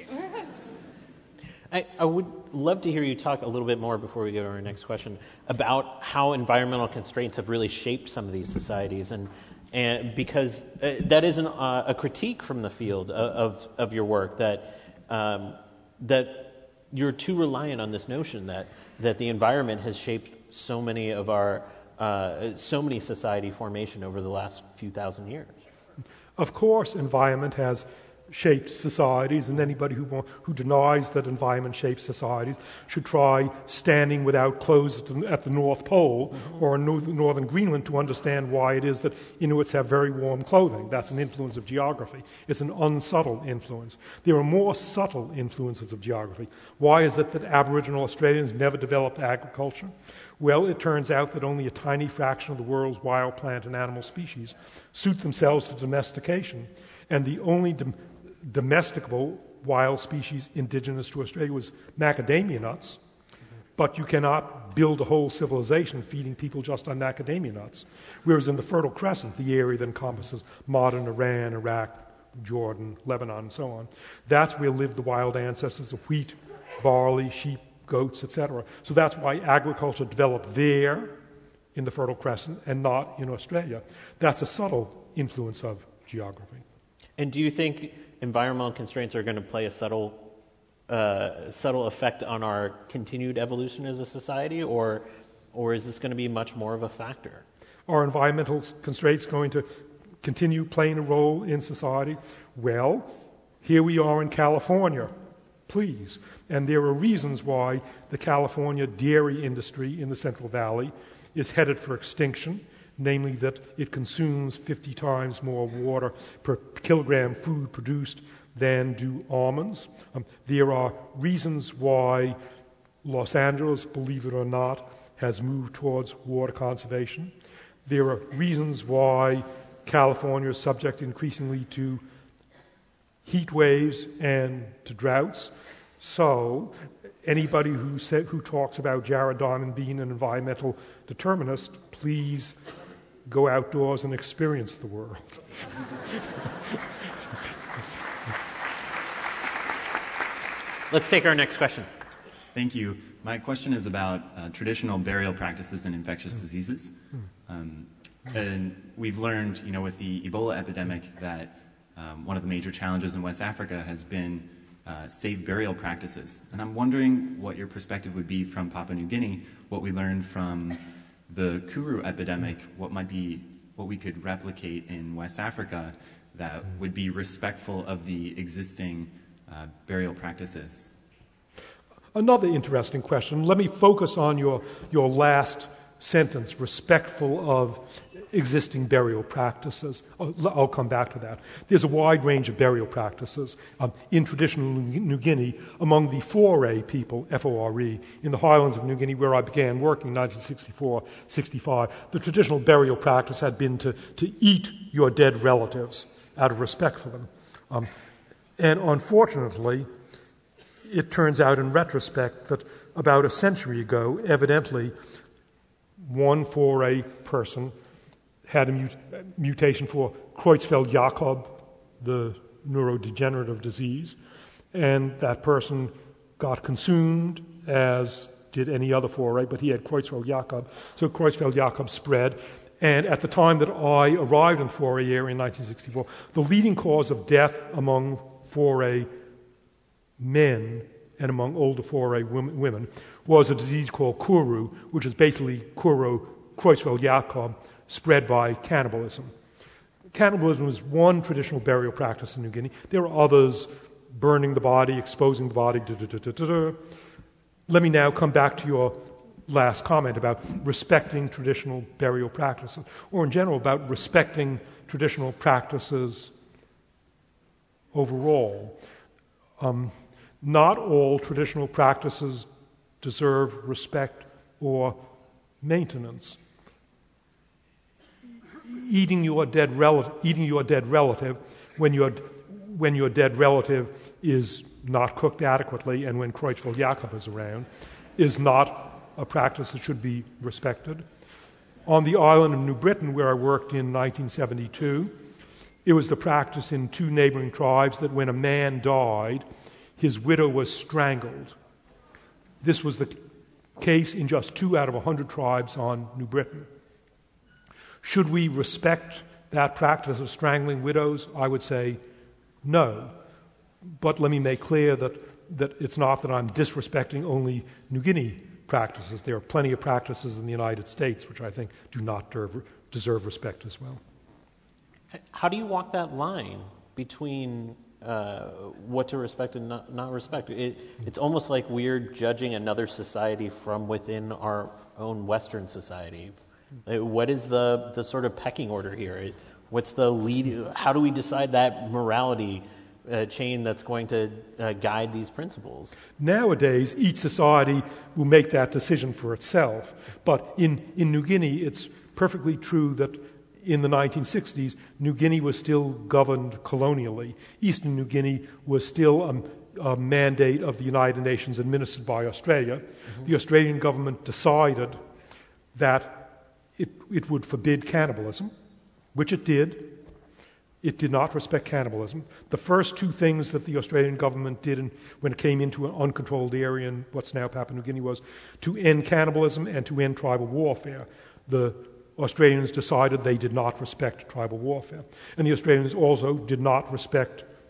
I would love to hear you talk a little bit more before we go to our next question about how environmental constraints have really shaped some of these societies, and because that isn't a critique from the field of your work that you're too reliant on this notion that the environment has shaped so many of our society formation over the last few thousand years. Of course, environment has shaped societies, and anybody who denies that environment shapes societies should try standing without clothes at the North Pole or in northern Greenland to understand why it is that Inuits have very warm clothing. That's an influence of geography. It's an unsubtle influence. There are more subtle influences of geography. Why is it that Aboriginal Australians never developed agriculture? Well, it turns out that only a tiny fraction of the world's wild plant and animal species suit themselves to domestication, and the only domesticable wild species indigenous to Australia was macadamia nuts, but you cannot build a whole civilization feeding people just on macadamia nuts. Whereas in the Fertile Crescent, the area that encompasses modern Iran, Iraq, Jordan, Lebanon, and so on, that's where lived the wild ancestors of wheat, barley, sheep, goats, etc. So that's why agriculture developed there in the Fertile Crescent and not in Australia. That's a subtle influence of geography. And do you think environmental constraints are going to play a subtle subtle effect on our continued evolution as a society, or is this going to be much more of a factor? Are environmental constraints going to continue playing a role in society? Well, here we are in California, please. And there are reasons why the California dairy industry in the Central Valley is headed for extinction, namely that it consumes 50 times more water per kilogram food produced than do almonds. There are reasons why Los Angeles, believe it or not, has moved towards water conservation. There are reasons why California is subject increasingly to heat waves and to droughts. So anybody who talks about Jared Diamond being an environmental determinist, please go outdoors and experience the world. Let's take our next question. Thank you. My question is about traditional burial practices in infectious diseases. And we've learned, with the Ebola epidemic that one of the major challenges in West Africa has been safe burial practices. And I'm wondering what your perspective would be from Papua New Guinea, what we learned from the Kuru epidemic, what we could replicate in West Africa that would be respectful of the existing burial practices. Another interesting question. Let me focus on your last sentence, respectful of existing burial practices. I'll come back to that. There's a wide range of burial practices in traditional New Guinea among the Fore people, F-O-R-E, in the highlands of New Guinea where I began working in 1964-65. The traditional burial practice had been to eat your dead relatives out of respect for them. And unfortunately, it turns out in retrospect that about a century ago, evidently, one Fore person had a mutation for Creutzfeldt-Jakob, the neurodegenerative disease, and that person got consumed, as did any other Fore, but he had Creutzfeldt-Jakob, so Creutzfeldt-Jakob spread. And at the time that I arrived in the Fore area in 1964, the leading cause of death among Fore men and among older Fore women was a disease called Kuru, which is basically Creutzfeldt-Jakob spread by cannibalism. Cannibalism is one traditional burial practice in New Guinea. There are others, burning the body, exposing the body. Let me now come back to your last comment about respecting traditional burial practices, or in general about respecting traditional practices overall. Not all traditional practices deserve respect or maintenance. Eating your dead relative when your dead relative is not cooked adequately and when Creutzfeldt-Jakob is around is not a practice that should be respected. On the island of New Britain, where I worked in 1972, it was the practice in two neighboring tribes that when a man died, his widow was strangled. This was the case in just 2 out of 100 tribes on New Britain. Should we respect that practice of strangling widows? I would say no. But let me make clear that it's not that I'm disrespecting only New Guinea practices. There are plenty of practices in the United States which I think do not deserve respect as well. How do you walk that line between what to respect and not respect? It's almost like we're judging another society from within our own Western society. What is the sort of pecking order here? What's the lead? How do we decide that morality chain that's going to guide these principles? Nowadays, each society will make that decision for itself. But in New Guinea, it's perfectly true that in the 1960s, New Guinea was still governed colonially. Eastern New Guinea was still a mandate of the United Nations administered by Australia. Mm-hmm. The Australian government decided that it would forbid cannibalism, which it did. It did not respect cannibalism. The first two things that the Australian government did when it came into an uncontrolled area in what's now Papua New Guinea was to end cannibalism and to end tribal warfare. The Australians decided they did not respect tribal warfare. And the Australians also did not respect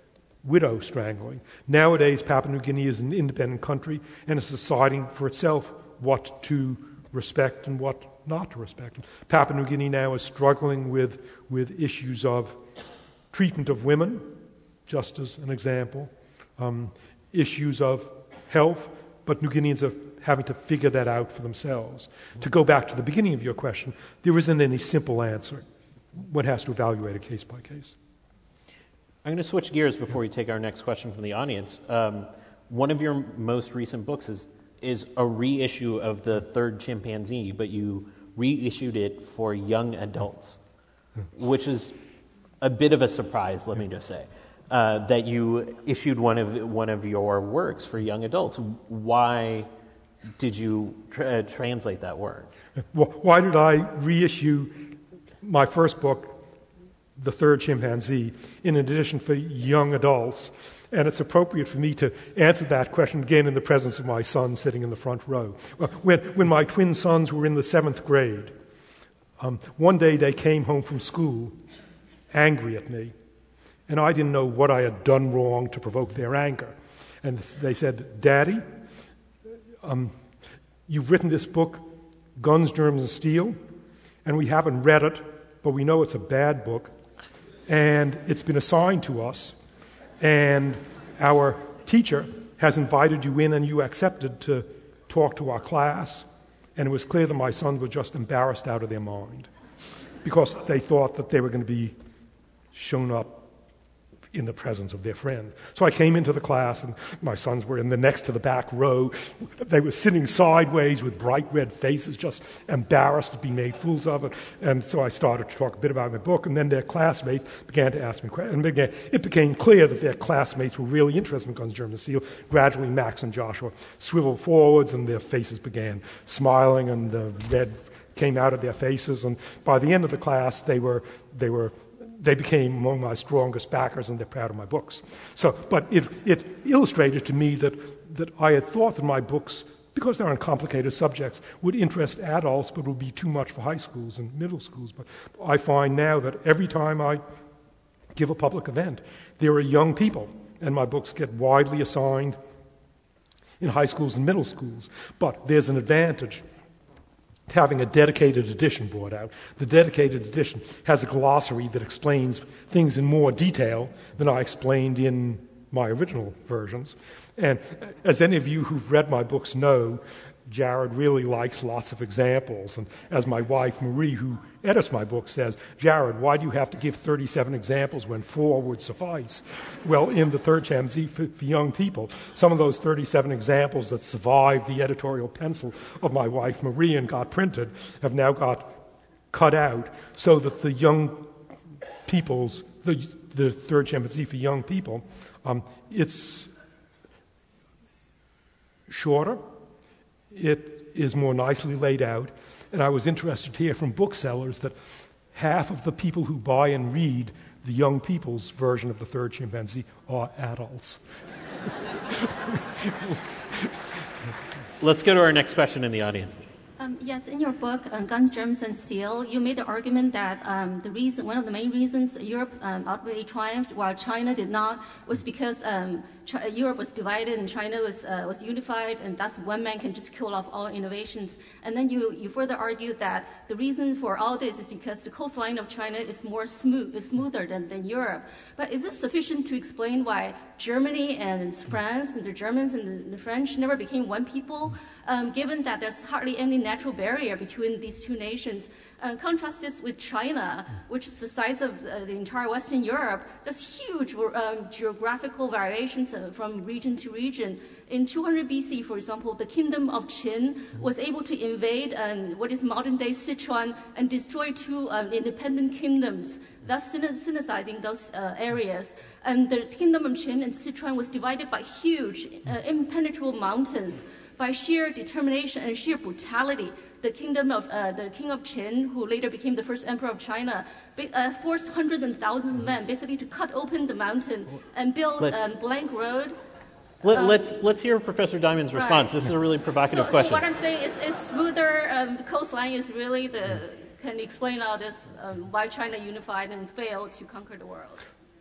widow strangling. Nowadays, Papua New Guinea is an independent country and is deciding for itself what to respect and what not to respect. Papua New Guinea now is struggling with issues of treatment of women, just as an example, issues of health, but New Guineans are having to figure that out for themselves. To go back to the beginning of your question, there isn't any simple answer. One has to evaluate it case by case. I'm going to switch gears before we take our next question from the audience. One of your most recent books is a reissue of The Third Chimpanzee, but you reissued it for young adults, which is a bit of a surprise, let me just say, that you issued one of your works for young adults. Why did you translate that work? Why did I reissue my first book, The Third Chimpanzee, in an edition for young adults? And it's appropriate for me to answer that question again in the presence of my son sitting in the front row. When my twin sons were in the 7th grade, one day they came home from school angry at me, and I didn't know what I had done wrong to provoke their anger. And they said, "Daddy, you've written this book, Guns, Germs, and Steel, and we haven't read it, but we know it's a bad book, and it's been assigned to us, and our teacher has invited you in and you accepted to talk to our class." And it was clear that my sons were just embarrassed out of their mind because they thought that they were going to be shown up in the presence of their friend. So I came into the class, and my sons were in the next to the back row. They were sitting sideways with bright red faces, just embarrassed at being made fools of it. And so I started to talk a bit about my book, and then their classmates began to ask me questions. And it became clear that their classmates were really interested in Guns, Germs, and Steel. Gradually, Max and Joshua swiveled forwards, and their faces began smiling, and the red came out of their faces. And by the end of the class, they became among my strongest backers, and they're proud of my books. But it illustrated to me that I had thought that my books, because they're on complicated subjects, would interest adults, but would be too much for high schools and middle schools. But I find now that every time I give a public event, there are young people, and my books get widely assigned in high schools and middle schools. But there's an advantage having a dedicated edition brought out. The dedicated edition has a glossary that explains things in more detail than I explained in my original versions. And as any of you who've read my books know, Jared really likes lots of examples. And as my wife, Marie, who edits my book, says, "Jared, why do you have to give 37 examples when 4 would suffice?" Well, in The Third Chimpanzee for young people, some of those 37 examples that survived the editorial pencil of my wife, Marie, and got printed have now got cut out so that the young people's, the Third Chimpanzee for young people, it's shorter. It is more nicely laid out, and I was interested to hear from booksellers that half of the people who buy and read the young people's version of The Third Chimpanzee are adults. Let's go to our next question in the audience. Yes, in your book, Guns, Germs, and Steel, you made the argument that one of the main reasons Europe ultimately triumphed while China did not was because Europe was divided and China was unified, and thus one man can just kill off all innovations. And then you further argued that the reason for all this is because the coastline of China is more smoother than Europe. But is this sufficient to explain why Germany and France and the Germans and the French never became one people, given that there's hardly any natural barrier between these two nations? Contrast this with China, which is the size of the entire Western Europe. There's huge geographical variations from region to region. In 200 BC, for example, the kingdom of Qin was able to invade what is modern-day Sichuan and destroy 2 independent kingdoms, thus synthesizing those areas. And the kingdom of Qin and Sichuan was divided by huge, impenetrable mountains. By sheer determination and sheer brutality, the king of Qin, who later became the first emperor of China, forced hundreds and thousands of men basically to cut open the mountain and build a blank road. Let's hear Professor Diamond's response. Right. This is a really provocative question. So what I'm saying is smoother. The coastline is really can explain all this, why China unified and failed to conquer the world.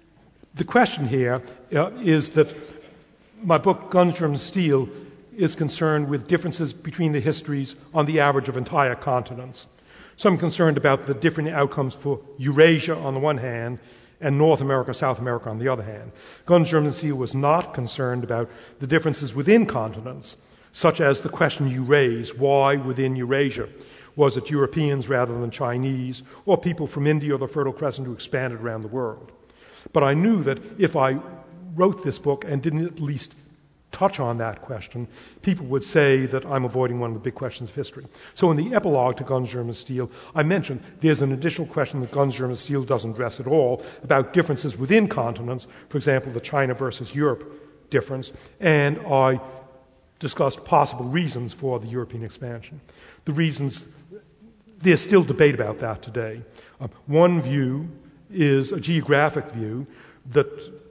The question here is that my book, Guns, Germs, Steel, is concerned with differences between the histories on the average of entire continents. So I'm concerned about the different outcomes for Eurasia on the one hand and North America, South America on the other hand. Guns, Germs, and Steel was not concerned about the differences within continents, such as the question you raised, why within Eurasia? Was it Europeans rather than Chinese, or people from India or the Fertile Crescent who expanded around the world? But I knew that if I wrote this book and didn't at least touch on that question, people would say that I'm avoiding one of the big questions of history. So in the epilogue to Guns, Germs, and Steel, I mentioned there's an additional question that Guns, Germs, and Steel doesn't address at all about differences within continents, for example, the China versus Europe difference, and I discussed possible reasons for the European expansion. The reasons, there's still debate about that today. One view is a geographic view that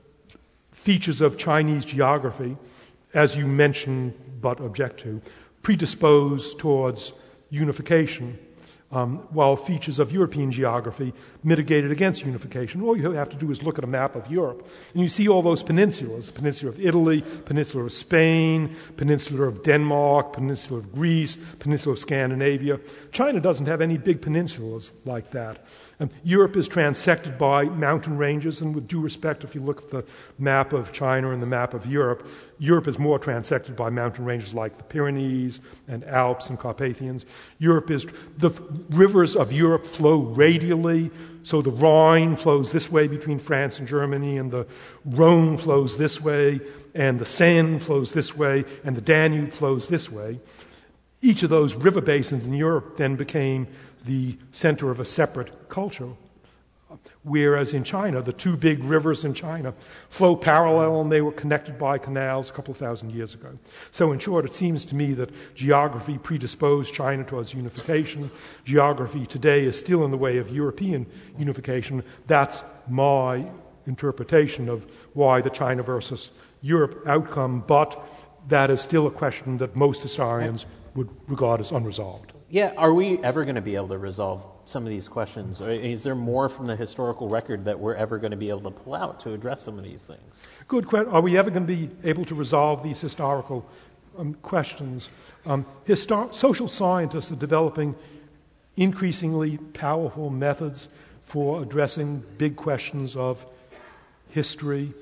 features of Chinese geography, as you mentioned but object to, predispose towards unification, while features of European geography mitigated against unification. All you have to do is look at a map of Europe, and you see all those peninsulas, the peninsula of Italy, peninsula of Spain, peninsula of Denmark, peninsula of Greece, peninsula of Scandinavia. China doesn't have any big peninsulas like that. Europe is transected by mountain ranges, and with due respect, if you look at the map of China and the map of Europe, Europe is more transected by mountain ranges like the Pyrenees and Alps and Carpathians. The rivers of Europe flow radially, so the Rhine flows this way between France and Germany, and the Rhone flows this way, and the Seine flows this way, and the Danube flows this way. Each of those river basins in Europe then became the center of a separate culture, whereas in China, the two big rivers in China flow parallel, and they were connected by canals a couple of thousand years ago. So in short, it seems to me that geography predisposed China towards unification. Geography today is still in the way of European unification. That's my interpretation of why the China versus Europe outcome, but that is still a question that most historians would regard as unresolved. Yeah, are we ever going to be able to resolve some of these questions? Or is there more from the historical record that we're ever going to be able to pull out to address some of these things? Good question. Are we ever going to be able to resolve these historical questions? Social scientists are developing increasingly powerful methods for addressing big questions of history.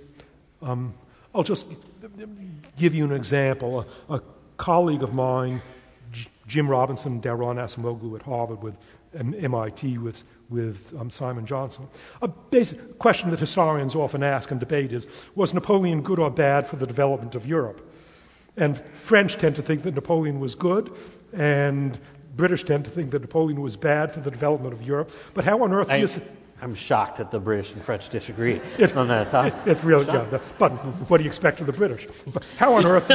I'll just give you an example. A colleague of mine, Jim Robinson and Daron Acemoglu at Harvard with MIT with Simon Johnson. A basic question that historians often ask and debate is, was Napoleon good or bad for the development of Europe? And French tend to think that Napoleon was good, and British tend to think that Napoleon was bad for the development of Europe. But how on earth do you... I'm shocked that the British and French disagree on that topic. It's really good. But what do you expect of the British? How on earth do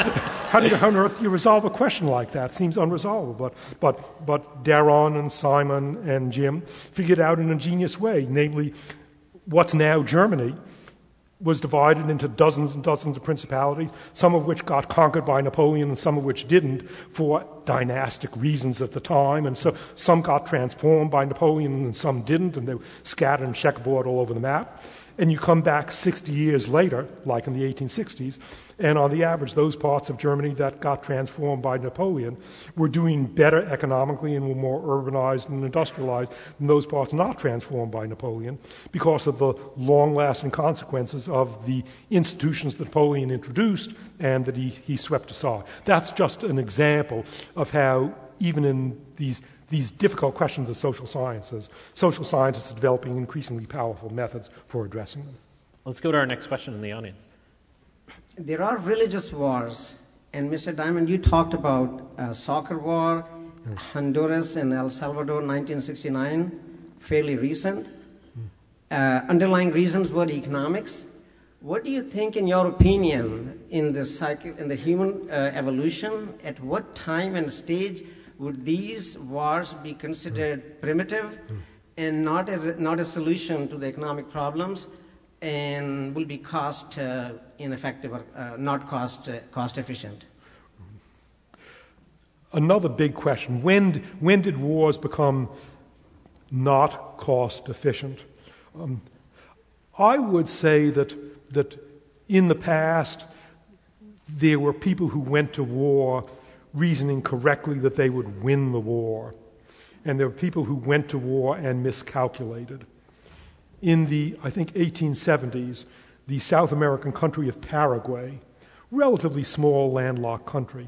you resolve a question like that? It seems unresolvable. But Daron and Simon and Jim figured out in an ingenious way, namely, what's now Germany was divided into dozens and dozens of principalities, some of which got conquered by Napoleon and some of which didn't for dynastic reasons at the time. And so some got transformed by Napoleon and some didn't, and they were scattered and checkerboard all over the map. And you come back 60 years later, like in the 1860s, and on the average, those parts of Germany that got transformed by Napoleon were doing better economically and were more urbanized and industrialized than those parts not transformed by Napoleon because of the long-lasting consequences of the institutions that Napoleon introduced and that he swept aside. That's just an example of how, even in these difficult questions of social sciences are developing increasingly powerful methods for addressing them. Let's go to our next question in the audience. There are religious wars, and Mr. Diamond, you talked about soccer war, Honduras and El Salvador, 1969, fairly recent. Underlying reasons were economics. What do you think, in your opinion, in the human evolution, at what time and stage would these wars be considered primitive and not a solution to the economic problems, and will be cost ineffective or not cost efficient? Another big question: when did wars become not cost efficient? I would say that in the past there were people who went to war reasoning correctly that they would win the war. And there were people who went to war and miscalculated. In the, I think, 1870s, the South American country of Paraguay, relatively small landlocked country,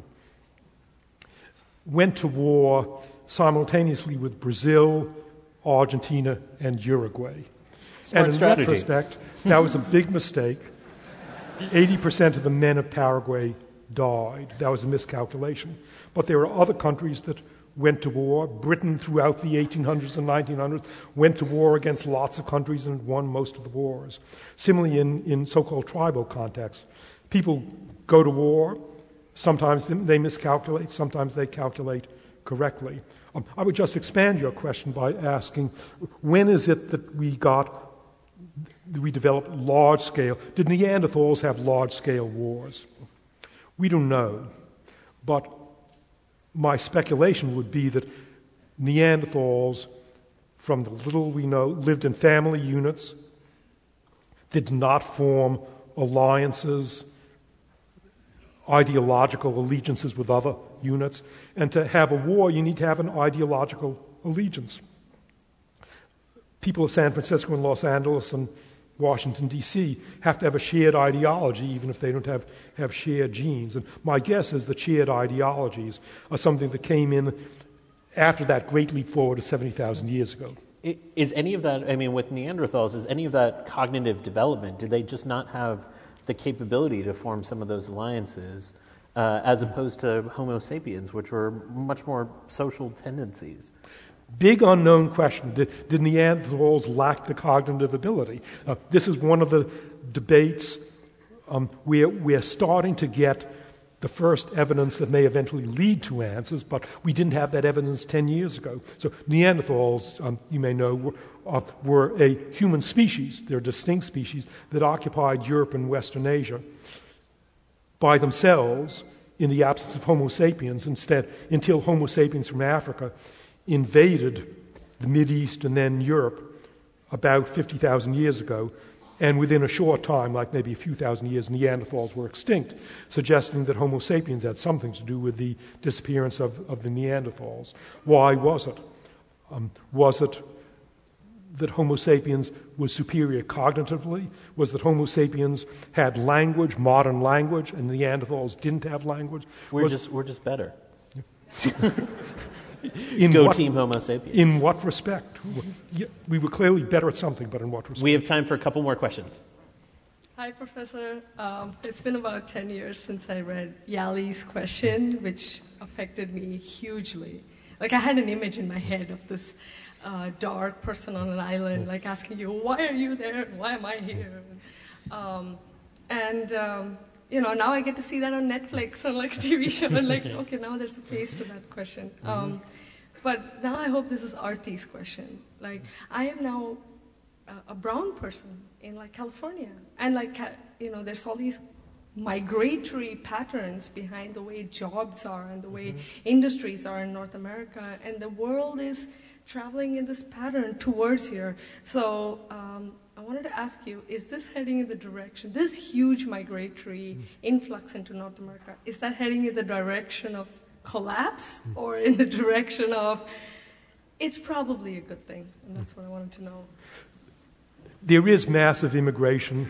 went to war simultaneously with Brazil, Argentina, and Uruguay. Smart and in strategy. retrospect, that was a big mistake. 80% of the men of Paraguay died. That was a miscalculation. But there were other countries that went to war. Britain, throughout the 1800s and 1900s, went to war against lots of countries and won most of the wars. Similarly, in so-called tribal contexts, people go to war. Sometimes they miscalculate. Sometimes they calculate correctly. I would just expand your question by asking, when is it that we developed large-scale? Did Neanderthals have large-scale wars? We don't know. But my speculation would be that Neanderthals, from the little we know, lived in family units, did not form alliances, ideological allegiances with other units. And to have a war, you need to have an ideological allegiance. People of San Francisco and Los Angeles and Washington, D.C. have to have a shared ideology, even if they don't have shared genes. And my guess is that shared ideologies are something that came in after that great leap forward of 70,000 years ago. Is any of that, I mean, with Neanderthals, is any of that cognitive development? Did they just not have the capability to form some of those alliances, as opposed to Homo sapiens, which were much more social tendencies? Big unknown question. Did Neanderthals lack the cognitive ability? This is one of the debates where we're starting to get the first evidence that may eventually lead to answers, but we didn't have that evidence 10 years ago. So Neanderthals, you may know, were a human species. They're a distinct species that occupied Europe and Western Asia by themselves in the absence of Homo sapiens, until Homo sapiens from Africa invaded the Mideast and then Europe about 50,000 years ago, and within a short time, like maybe a few thousand years, Neanderthals were extinct, suggesting that Homo sapiens had something to do with the disappearance of the Neanderthals. Why was it? Was it that Homo sapiens was superior cognitively? Was that Homo sapiens had language, modern language, and Neanderthals didn't have language? We're just better. Team Homo sapiens. In what respect? We were clearly better at something, but in what respect? We have time for a couple more questions. Hi, Professor. It's been about 10 years since I read Yali's question, which affected me hugely. Like, I had an image in my head of this dark person on an island, like asking you, why are you there? Why am I here? You know, now I get to see that on Netflix on like a TV show, and like, okay, now there's a face to that question. But now I hope this is Arti's question. Like, I am now a brown person in like California, and like, you know, there's all these migratory patterns behind the way jobs are and the way industries are in North America, and the world is traveling in this pattern towards here. So I wanted to ask you, is this heading in the direction, this huge migratory influx into North America, is that heading in the direction of collapse or in the direction of, it's probably a good thing? And that's what I wanted to know. There is massive immigration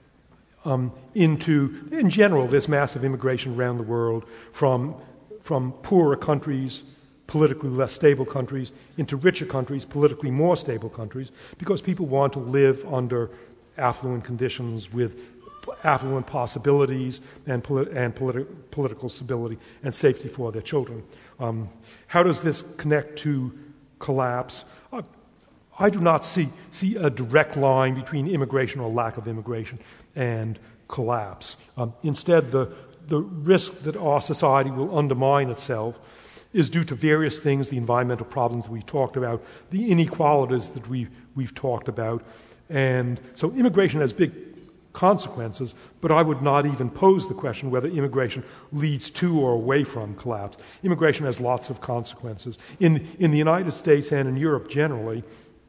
in general, there's massive immigration around the world from poorer countries, politically less stable countries, into richer countries, politically more stable countries, because people want to live under affluent conditions with affluent possibilities and political stability and safety for their children. How does this connect to collapse? I do not see a direct line between immigration or lack of immigration and collapse. Instead, the risk that our society will undermine itself is due to various things, the environmental problems we talked about, the inequalities that we've talked about. And so immigration has big consequences, but I would not even pose the question whether immigration leads to or away from collapse. Immigration has lots of consequences. In the United States and in Europe generally,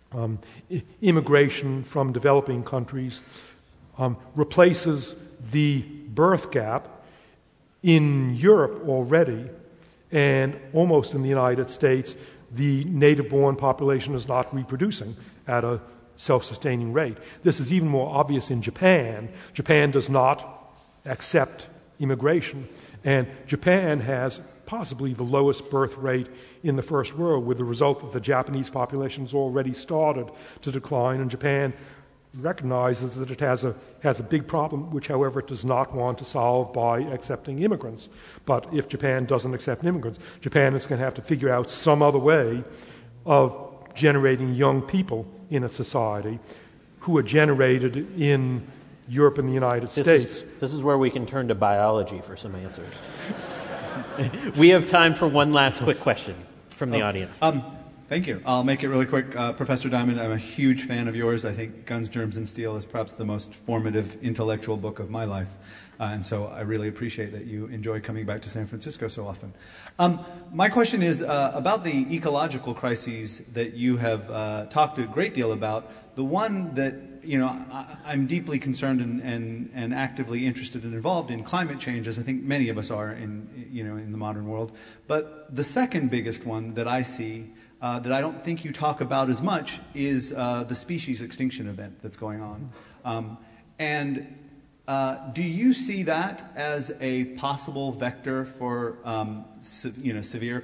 immigration from developing countries replaces the birth gap in Europe already, and almost in the United States, the native-born population is not reproducing at a self-sustaining rate. This is even more obvious in Japan. Japan does not accept immigration, and Japan has possibly the lowest birth rate in the first world, with the result that the Japanese population has already started to decline, and Japan recognizes that it has a big problem, which, however, it does not want to solve by accepting immigrants. But if Japan doesn't accept immigrants, Japan is going to have to figure out some other way of generating young people in its society who are generated in Europe and the United States. This is where we can turn to biology for some answers. We have time for one last quick question from the audience. Thank you. I'll make it really quick. Professor Diamond, I'm a huge fan of yours. I think Guns, Germs, and Steel is perhaps the most formative intellectual book of my life. And so I really appreciate that you enjoy coming back to San Francisco so often. My question is about the ecological crises that you have talked a great deal about. The one that I'm deeply concerned and actively interested and involved in climate change, as I think many of us are in the modern world. But the second biggest one that I see that I don't think you talk about as much is the species extinction event that's going on. Do you see that as a possible vector for severe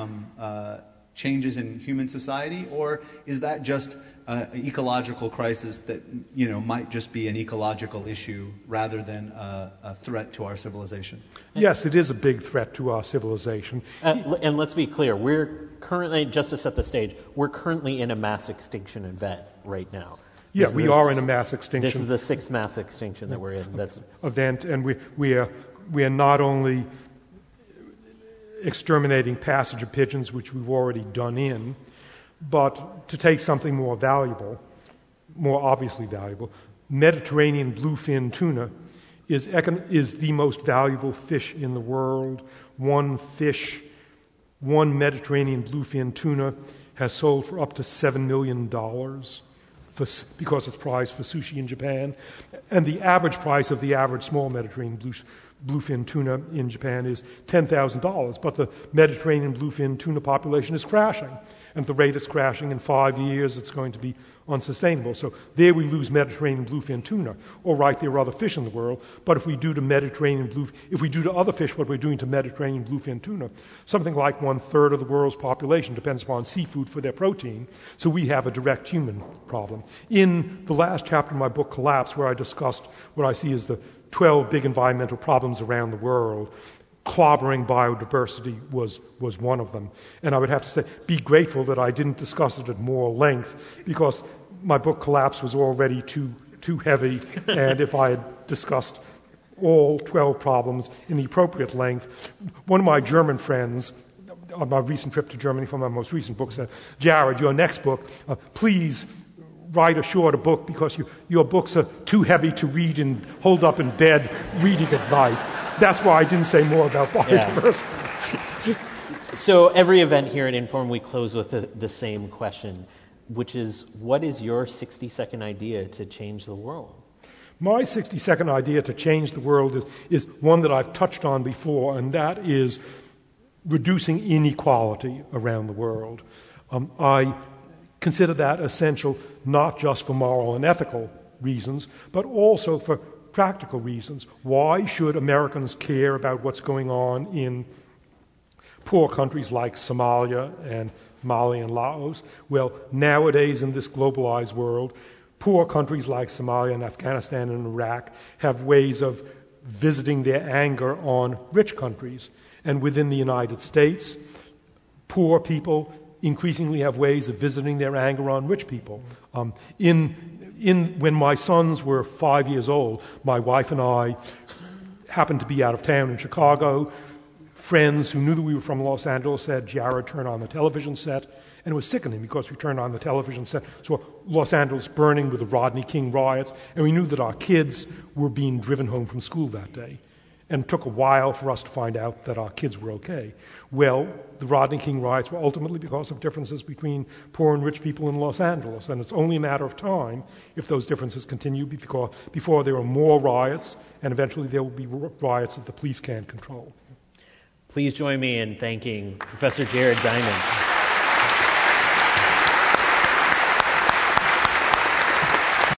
changes in human society, or is that just an ecological crisis that might just be an ecological issue rather than a threat to our civilization? Yes, it is a big threat to our civilization. And let's be clear, we're currently, just to set the stage, we're currently in a mass extinction event right now. Yeah, we are in a mass extinction. This is the sixth mass extinction that we're in. That's event, and we are not only exterminating passenger pigeons, which we've already done in, but to take something more valuable, more obviously valuable, Mediterranean bluefin tuna is the most valuable fish in the world. One Mediterranean bluefin tuna has sold for up to $7 million because it's prized for sushi in Japan. And the average price of the average small Mediterranean bluefin tuna in Japan is $10,000. But the Mediterranean bluefin tuna population is crashing. And at the rate it's crashing, in 5 years, it's going to be unsustainable. So there we lose Mediterranean bluefin tuna. All right, there are other fish in the world, but if we do to other fish what we're doing to Mediterranean bluefin tuna, something like 1/3 of the world's population depends upon seafood for their protein. So we have a direct human problem. In the last chapter of my book, Collapse, where I discussed what I see as the 12 big environmental problems around the world, clobbering biodiversity was one of them. And I would have to say, be grateful that I didn't discuss it at more length, because my book Collapse was already too heavy, and if I had discussed all 12 problems in the appropriate length, one of my German friends on my recent trip to Germany for my most recent book said, "Jared, your next book, please write a shorter book, because your books are too heavy to read and hold up in bed reading at night." That's why I didn't say more about biodiversity. Yeah. So every event here at Inform, we close with the same question, which is, what is your 60-second idea to change the world? My 60-second idea to change the world is one that I've touched on before, and that is reducing inequality around the world. I consider that essential not just for moral and ethical reasons, but also for practical reasons. Why should Americans care about what's going on in poor countries like Somalia and Mali and Laos? Well, nowadays in this globalized world, poor countries like Somalia and Afghanistan and Iraq have ways of visiting their anger on rich countries. And within the United States, poor people increasingly have ways of visiting their anger on rich people. When my sons were 5 years old, my wife and I happened to be out of town in Chicago. Friends who knew that we were from Los Angeles said, "Jared, turn on the television set." And it was sickening, because we turned on the television set, so Los Angeles burning with the Rodney King riots, and we knew that our kids were being driven home from school that day. and it took a while for us to find out that our kids were okay. Well, the Rodney King riots were ultimately because of differences between poor and rich people in Los Angeles, and it's only a matter of time if those differences continue before there are more riots, and eventually there will be riots that the police can't control. Please join me in thanking Professor Jared Diamond.